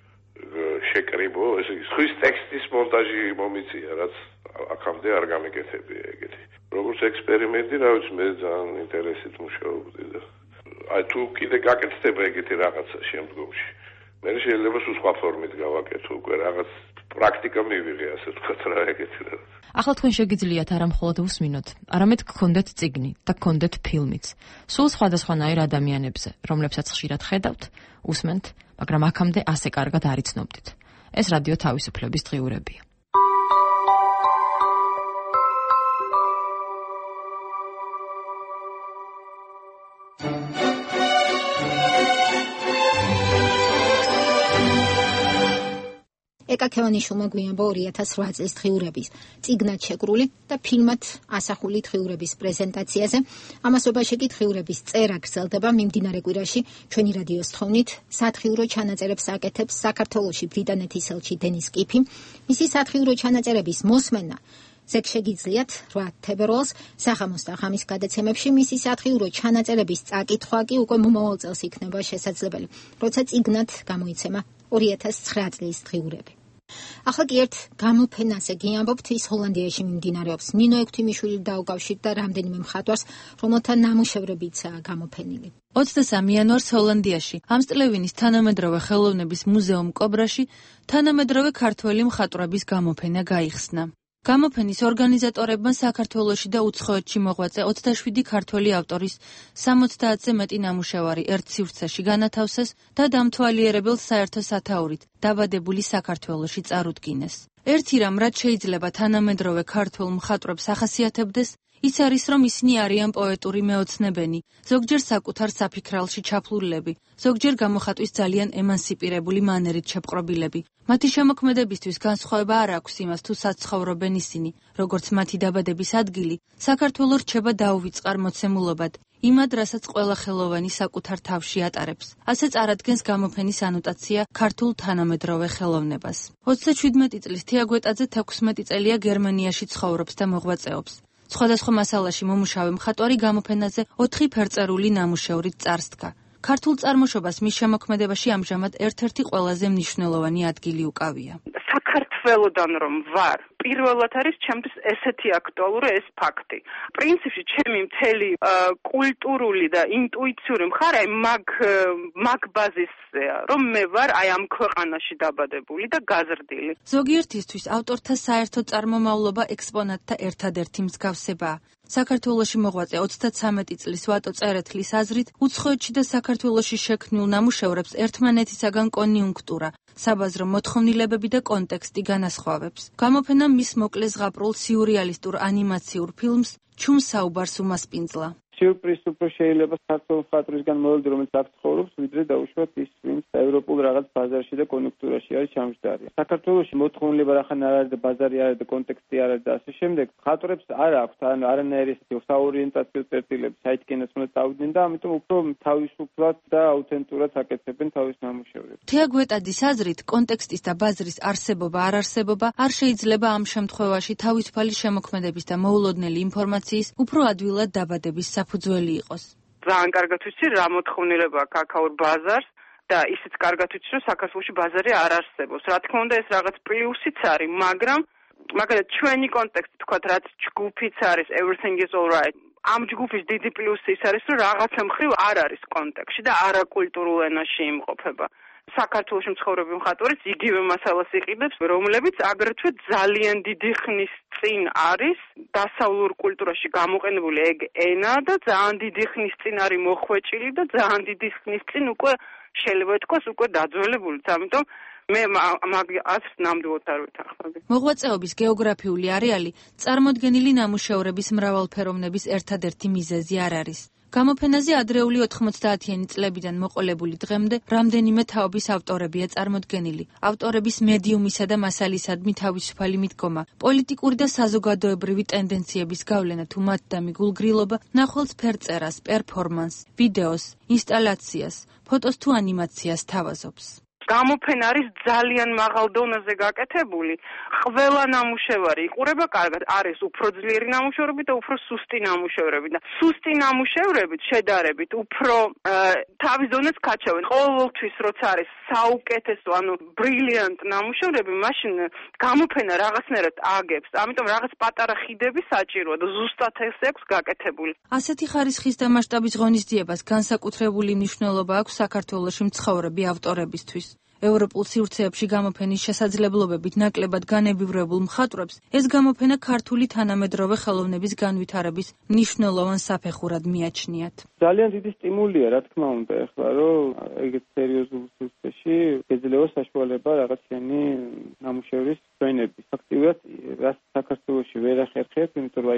შეკრიბო, ესე იგი, ხვის ტექსტის მონტაჟი მომიწია, რაც აქამდე არ გამიკეთებია ეგეთი. როგორც ექსპერიმენტი, რა ვიცი, მე ძალიან ინტერესით მუშაობდი და აი თუ კიდე გაკეთდება ეგეთი რაღაცა შემდგომში. მე შეიძლება სულ სხვა ფორმით გავაკეთო, უკვე რაღაც პრაქტიკა მივიღე, ასე ვთქვათ, რა ეგეთი რაღაც. ახლა თქვენ შეგიძლიათ არა მხოლოდ უსმინოთ, არამედ გქონდეთ წიგნი და გქონდეთ ფილმიც. სულ სხვადასხვანაირ ადამიანებზე, რომლებსაც ხშირად ხედავთ, უსმენთ, მაგრამ აქამდე ასე კარგად არ იცნობდით. ეს რადიო თავისუფლების დღიურებია. ლეკა ქევანიშვილმა გვიანბო 2008 წლის დღიურების წიგნად შეკრული და ფილმად ასახული დღიურების პრეზენტაციაზე. ამასობაში კი დღიურების წერა გრძელდება მიმდინარე კვირაში ჩვენი რადიოს თხოვნით. სათხიურო ჩანაწერებს აკეთებს საქართველოში ბრიტანეთის ელჩი დენის კიფი. მისი სათხიურო ჩანაწერების მოსმენა ზეგ შეგიძლიათ 8 თებერვალს საღამოს და ღამის გადაცემებში. მისი სათხიურო ჩანაწერების წაკითხვა კი უკვე მომავალ წელს იქნება შესაძლებელი, როცა წიგნად გამოიცემა 2009 წლის დღიურები. ახლა კი ერთ გამოფენაზე გიამბობთ, ის ჰოლანდიაში მიმდინარეობს. ნინო ექვთიმიშვილი დაუკავშირდა რამდენიმე მხატვარს, რომელთა ნამუშევრებიცაა გამოფენილი. 23 იანვარს ჰოლანდიაში ამსტლევინის თანამედროვე ხელოვნების მუზეუმ კობრაში თანამედროვე ქართველი მხატვრების გამოფენა გაიხსნა. გამოფენის ორგანიზატორებმა საქართველოში და უცხოეთში მოღვაწე 27 ქართველი ავტორის 70-ზე მეტი ნამუშევარი ერთ სივრცეში განათავსეს და დამთვალიერებელ საერთო სათაურით დაბადებული საქართველოში წარუდგინეს. ერთი რამ, რაც შეიძლება თანამედროვე ქართველ მხატვრებს ახასიათებდეს, ის არის, რომ ისინი არიან პოეტური მეოცნებენი, ზოგჯერ საკუთარ საფიქრალში ჩაფლულები, ზოგჯერ გამოხატვის ძალიან ემანსიპირებული მანერით შეპყრობილები. მათი შემოქმედებისთვის განსხვავება არ აქვს იმას, თუ საცხოვრობენ ისინი, როგორც მათი დაბადების ადგილი, საქართველო რჩება დაუვიწყარ მოცემულობად, იმად, რასაც ყველა ხელოვანი საკუთარ თავში ატარებს. ასე წარადგენს გამოფენის ანოტაცია ქართულ თანამედროვე ხელოვნებას. 37 წლის თიაგვეტაძე 16 წელია გერმანიაში ცხოვრობს და მოღვაწეობს. სხვადასხვა მასალაში მომუშავე მხატვარი გამოფენაზე 4 ფერწერული ნამუშევრით წარსდგა. ქართულ წარმოშობას მის შემოქმედებაში ამჟამად ერთ-ერთი ყველაზე მნიშვნელოვანი ადგილი უკავია. საქართველოდან რომ ვარ, პირველად არის ჩემთვის ესეთი აქტუალური ეს ფაქტი. პრინციპში ჩემი მთელი კულტურული და ინტუიციური მხარე მაგ ბაზისზეა, რომ მე ვარ აი ამ ქვეყანაში დაბადებული და გაზრდილი. ზოგიერთისთვის ავტორთა საერთო წარმომავლობა ექსპონატთა ერთადერთი მსგავსებაა. საქართველოში მოღვაწე 33 წლის ვატო წერეთლის აზრით, უცხოეთში და საქართველოში შექმნილ ნამუშევრებს ერთმანეთისაგან კონიუნქტურა, საბაზრო მოთხოვნილებები და კონტექსტი განასხვავებს. გამოფენა მის მოკლე ზღაპრულ სიურეალისტურ ანიმაციურ ფილმს „ჩუმ საუბარს უმასპინძლა“. სიურპრიზი უფრო შეიძლება ქართულ მხატვრისგან მოვიდეს, რომელიც აქ ცხოვრობს, ვიდრე დაუშვათ ის, ვინც ევროპულ რაღაც ბაზარში და კონjunქტურაში არის ჩამჯდარი. საქართველოში მოთხოვნილება რახან არ არის და ბაზარი არ არის და კონტექსტი არ არის და ასე შემდეგ. მხატვრებს არ აქვს არანაირი საორიენტაციო წერტილები, საითქენას უნდა წავიდნენ და ამიტომ უფრო თავისუფლად და აუთენტურად აკეთებენ თავის ნამუშევრებს. თიაგვეტაძის აზრით, კონტექსტის და ბაზრის არსებობა არ არსებობა არ შეიძლება ამ შემთხვევაში თავისუფალი შემოქმედების და მოულოდნელი ინფორმაციის უფრო ადვილად დაბადების საფუძველი იყოს. ძალიან კარგად ვიცი რა მოთხოვნილებაა ქაქაურ ბაზარს და ისიც კარგად ვიცი, რომ საქართველოში ბაზარი არ არსებობს. რა თქმა უნდა, ეს რაღაც პლუსიც არის, მაგრამ მაგალითად ჩვენი კონტექსტი თქვათ, რაც ჯგუფიც არის Everything is Alright. ამ ჯგუფის დიდი პლუსი ის არის, რომ რაღაცა მხრივ არ არის კონტექსტში და არაკულტურულ ენაში იმყოფება. საქართველოში მცხოვრები მხატვრიც იგივე მასალას იყიდებს, რომლებიც აგრეთვე ძალიან დიდი ხნის წინ არის დასავლურ კულტურაში გამოყენებული ეგ ენა და ძალიან დიდი ხნის წინ არის მოხვეჭილი და ძალიან დიდი ხნის წინ უკვე შეიძლება ითქვას უკვე დაძველებულიც. ამიტომ მე მაგ აზრს ნამდვილად არ ვეთანხმები. მოღვაწეობის გეოგრაფიული არეალი წარმოდგენილი ნამუშევრების მრავალფეროვნების ერთადერთი მიზეზი არ არის. გამოფენაზე ადრეული 90-იანი წლებიდან მოყოლებული დღემდე რამდენიმე თაობის ავტორებია წარმოდგენილი. ავტორების მედიუმისა და მასალისადმი თავისუფალი მიდგომა, პოლიტიკური და საზოგადოებრივი ტენდენციების გავლენა თუ მათდამი გულგრილობა, ნახველს ფერწერას, პერფორმანს, ვიდეოს, ინსტალაციას, ფოტოს თუ ანიმაციას თავაზობს. გამოფენა არის ძალიან მაღალ დონეზე გაკეთებული. ყველა ნამუშევარი იყურება კარგად. არის უფრო ძლიერი ნამუშევრები და უფრო სუსტი ნამუშევრები და სუსტი ნამუშევრებით შედარებით უფრო თავის დონეს კაჩავენ. ყოველთვის როცა არის საუკეთესო, ანუ ბრილიანტ ნამუშევრები, მაშინ გამოფენა რაღაცნაირად აგებს. ამიტომ რაღაც პატარა ხიდები საჭიროა და ზუსტად ეს აქვს გაკეთებული. ასეთი ხარისხის და მასშტაბის ღონისძიებას განსაკუთრებული მნიშვნელობა აქვს საქართველოში მცხოვრები ავტორებისთვის. ევროპულ სივრცეებში გამოფენის შესაძლებლობებით ნაკლებად განებივრებულ მხატვრებს ეს გამოფენა ქართული თანამედროვე ხელოვნების განვითარების მნიშვნელოვან საფეხურად მიაჩნიათ. ძალიან დიდი სტიმულია, რა თქმა უნდა, ახლა რომ ეგეთ სერიოზულ სივრცეში შეიძლება საშუალება რაღაც შენი ნამუშევრის ჩვენების. ფაქტიურად რაც საქართველოში ვერ ახერხებს, იმიტომ რომ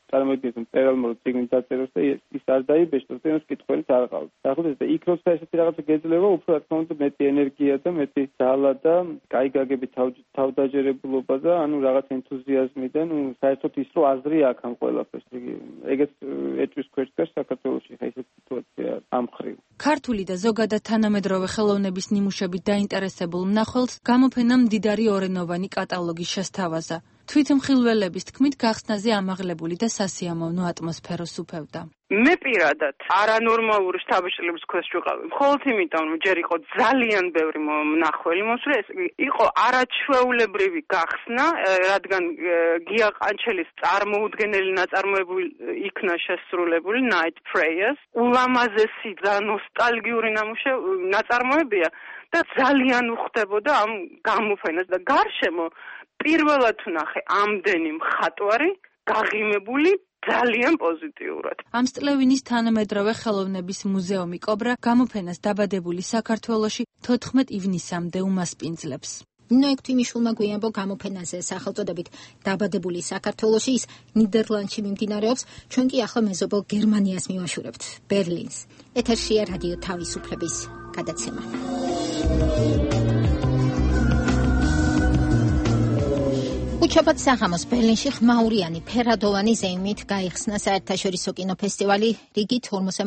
წარმოიდგინეთ, რომ წერალმა რო წიგნი დაწეროს და ის არ დაიბეჭდოს, და ის კითხველიც არ ყავს. დაახლოებით და იქ როცა ესეთი რაღაცა გეძლება, უფრო რა თქმა უნდა მეტი ენერგია და მეტი ძალა და კაი გაგებით თავდაჯერებულობა და ანუ რაღაც ენთუზიაზმი და ნუ საერთოდ ის რო აზრი აქვს ამ ყველაფერს. ეგეც ეჭვის ქვეშ დგას საქართველოში ხა ესეთი სიტუაცია ამ მხრივ. ქართული და ზოგადად თანამედროვე ხელოვნების ნიმუშებით დაინტერესებულ მნახველს გამოფენამ მდიდარი ორენოვანი კატალოგი შესთავაზა. თვითმხილველების თქმით გახსნაზე ამაღლებული და სასიამოვნო ატმოსფეროს უფევდა. მე პირადად არანორმალური შთაბეჭდილების ქვეშ ვიყავი. მხოლოდ იმიტომ, რომ ჯერ იყო ძალიან ბევრი მნახველი მოსული, ეს იყო არაჩვეულებრივი გახსნა, რადგან გია ყანჩელის წარმოუდგენელი ნაწარმოები იქნა შესრულებული Night Prayers. ულამაზესი და ნოსტალგიური ნაწარმოებია და ძალიან უხდებოდა ამ გამოფენას და გარშემო პირველად ვნახე ამდენი მხატვარი გაღიმებული ძალიან პოზიტიურად. ამსტლევინის თანამედროვე ხელოვნების მუზეუმი კობრა გამოფენას დაბადებული საქართველოში 14 ივნისამდე უმასპინძლებს. ნინო ექვთიმიშვილმა გვიანბო გამოფენაზე სახელწოდებით დაბადებული საქართველოში ის ნიდერლანდში მიმდინარეობს, ჩვენ კი ახლა მეზობელ გერმანიას მივაშურებთ, ბერლინს. ეთერშია რადიო თავისუფლების გადაცემა. უჩაბად საღამოს ბერლინში ხმაურიანი ფერადოვანი ზეიმით გაიხსნა საერთაშორისო კინოფესტივალი რიგით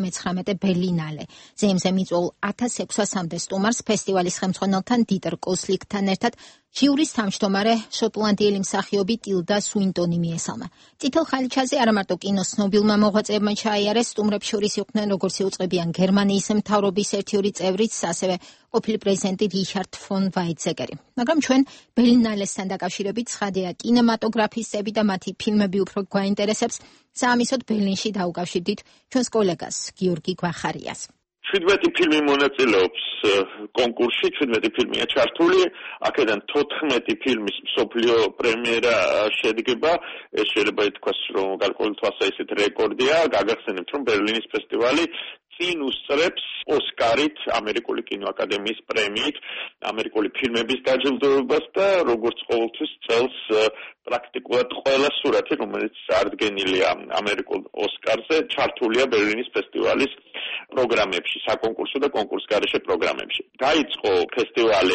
59 ბერლინალე. ზეიმზე მიწვეულ 1600-მდე სტუმარს ფესტივალის ხელმძღვანელთან დიტერ კოსლიკთან ერთად ჟიურის თავმჯდომარე შოტლანდიელი მსახიობი ტილდა სუინტონი მიესალმა. წითელ ხალიჩაზე არა მარტო კინოს ცნობილმა მოღვაწეებმა ჩაიარეს, სტუმრებს შორის იყვნენ როგორც იუწყებიან გერმანიის მთავრობის ერთ-ორი წევრიც, ასევე ყოფილი პრეზიდენტი რიჩარდ ფონ ვაიცეგერი. მაგრამ ჩვენ ბერლინალესთან დაკავშირებით ცხადია კინემატოგრაფისტები და მათი ფილმები უფრო გვაინტერესებს. საამისოდ ბერლინში დაუკავშირდით ჩვენს კოლეგას გიორგი გვახარიას. 17 ფილმი მონაწილეობს კონკურსში, 17 ფილმია ჩართული, აქედან 14 ფილმის მსოფლიო პრემიერა შედგება. ეს შეიძლება ითქვას, რომ გარკვეული თვალსაზრისით რეკორდია. გაგახსენებთ, რომ ბერლინის ფესტივალი წინ უსწრებს ოსკარით, ამერიკული კინოაკადემიის პრემიით, ამერიკული ფილმების დაჯილდოებას და როგორც ყოველთვის წელს პრაქტიკულად ყველა სურათი, რომელიც წარდგენილია ამერიკულ ოსკარზე, ჩართულია ბერლინის ფესტივალის პროგრამებში, საკონკურსო და კონკურსგარეშე პროგრამებში. დაიწყო ფესტივალი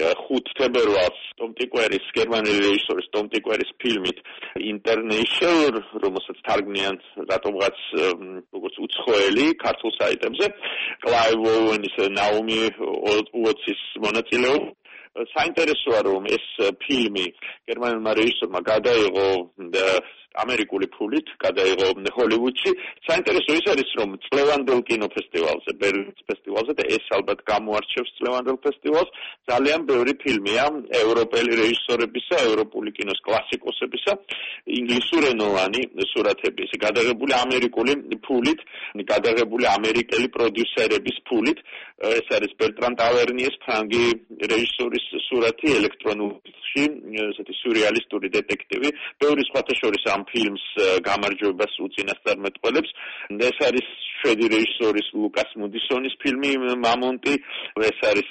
5 თებერვალს ტომ ტიკვერის, გერმანელი რეჟისორის ტომ ტიკვერის ფილმით International, რომელსაც თარგმნიან რატომღაც როგორც უცხოელი ქართულ საიტებზე, კლაივ ოუენის, ნაუმი უოტსის მონაწილეობით. საინტერესოა, რომ ეს ფილმი გერმანელმა რეჟისორმა გადაიღო ამერიკული ფულით, გადაიღო ჰოლივუდში. საინტერესო ის არის, რომ წლევანდელ კინოფესტივალზე, ბერლინის ფესტივალზე და ეს ალბათ გამოარჩევს წლევანდელ ფესტივალს, ძალიან ბევრი ფილმია ევროპელი რეჟისორებისა, ევროპული კინოს კლასიკოსებისა, ინგლისურენოვანი სურათები, გადაღებული ამერიკული ფულით, გადაღებული ამერიკელი პროდიუსერების ფულით. ეს არის ბერტრან ტავერნიეს, ფრანგი რეჟისორის სურათი ელექტრონულში, ესეთი სიურეალისტური დეტექტივი. ბევრი სხვათა შორის ამ ფილმს გამარჯვებას უწინასწარმეტყველებს. ეს არის შვედი რეჟისორის ლუკას მუდისონის ფილმი მამონტი. ეს არის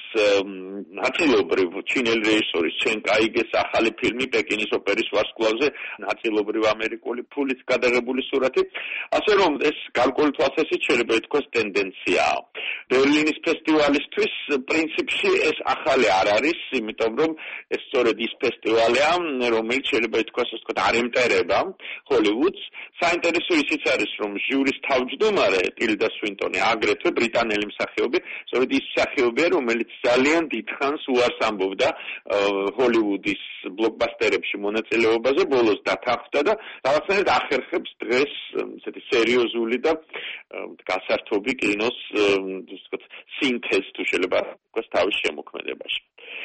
ნაწილობრივ ჩინელი რეჟისორის ჩენ კაიგეს ახალი ფილმი პეკინის ოპერის ვარსკვლავზე, ნაწილობრივ ამერიკული ფულით გადაღებული სურათი. ასე რომ ეს გარკვეული თვალსაზრისით შეიძლება ითქვას ტენდენციაა. ბერლინის ფესტივალისთვის პრინციპში ეს ახალი არ არის, იმიტომ რომ ეს სწორედ ის ფესტივალია, რომელიც შეიძლება ითქვას, ასე ვთქვათ, არ ემტერება ჰოლივუდს. საინტერესო ისიც არის, რომ ჟიურის თავმჯდომარე ტილდა სუინტონი აგრეთვე ბრიტანელი მსახიობი, სწორედ ის მსახიობია, რომელიც ძალიან დიდხანს უარს ამბობდა ჰოლივუდის ბლოკბასტერებში მონაწილეობაზე, ბოლოს დათანხმდა და რაღაცნაირად ახერხებს დღეს ესეთი სერიოზული და გასართობი კინოს, ასე ვთქვათ, სინთეზს თუ შეიძლება ითქვას თავის შემოქმედებაში.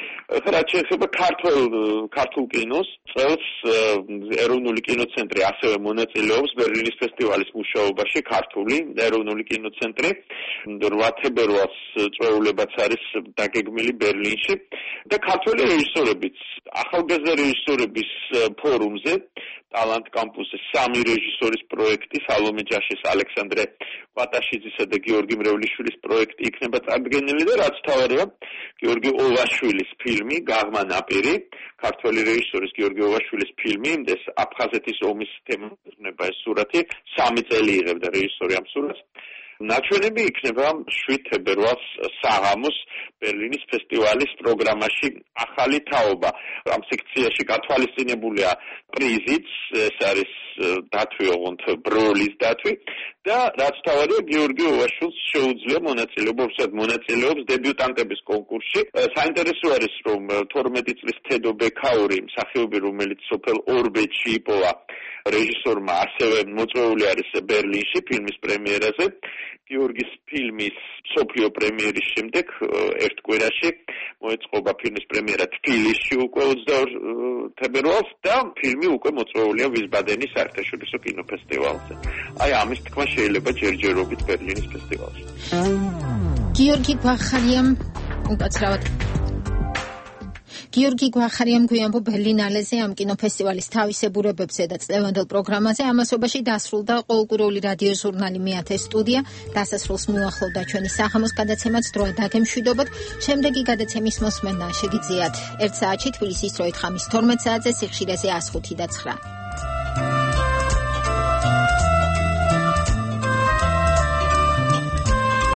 რაც შეეხება ქართულ კინოს, წელს ეროვნული კინოცენტრი ასევე მონაწილეობს ბერლინის ფესტივალის მუშაობაში, ქართული ეროვნული კინოცენტრი. 8 თებერვალს წვეულებაც არის დაგეგმილი ბერლინში და ქართველი რეჟისორებიც ახალგაზრდა რეჟისორების ფორუმზე ტალანტ კამპუსზე 3 რეჟისორის პროექტი, სალომე ჯაშის, ალექსანდრე პატაშიძისა და გიორგი მრევლიშვილის პროექტი იქნება წარდგენილი და რაც თავარია, გიორგი ოვაშვილის ფილმი გაღმა ნაპირი, ქართველი რეჟისორის გიორგი ოვაშვილის ფილმი, იმდეს აფხაზეთის ომის თემაა ეს სურათი, 3 წელი იღებდა რეჟისორი ამ სურათს. ნაჩვენები იქნება 7 თებერვალს საღამოს ბერლინის ფესტივალის პროგრამაში ახალი თაობა. ამ სექციაში გათვალისწინებულია პრიზიც, ეს არის დათვი ოღონდ ბროლის დათვი და რაც თავარია გიორგი ოვაშვილს შეუძლია მონაწილეობს დებიუტანტების კონკურსში. საინტერესო არის რომ 12 წლის თედო ბექაური მსახიობი რომელიც სოფელ ორბეთში იპოვა რეჟისორმა ასევე მოწვეული არის ბერლინში ფილმის პრემიერაზე. გიორგის ფილმის სოფლიო პრემიერის შემდეგ ერთ კვირაში მოეწყობა ფილმის პრემიერა თბილისში უკვე 22 თებერვალს და ფილმი უკვე მოწვეულია ვისბადენის საერთაშორისო კინოფესტივალზე. აი ამის თქმა შეიძლება ჯერჯერობით ბერლინის ფესტივალში. გიორგი გვახარიამ გვიანბო ბერლინალეზე ამ კინოფესტივალის თავისებურებებზე და წლევანდელ პროგრამაზე ამასობაში დასრულდა ყოველკვირეული რადიო ჟურნალი მეათე სტუდია. დასასრულს მიუახლოვდა ჩვენი საღამოს გადაცემაც დროა დაგემშვიდობოთ. შემდეგი გადაცემის მოსმენა შეგიძლიათ 1 საათში თბილისის დროით ხამის 12 საათზე სიხშირეზე 105 და 9.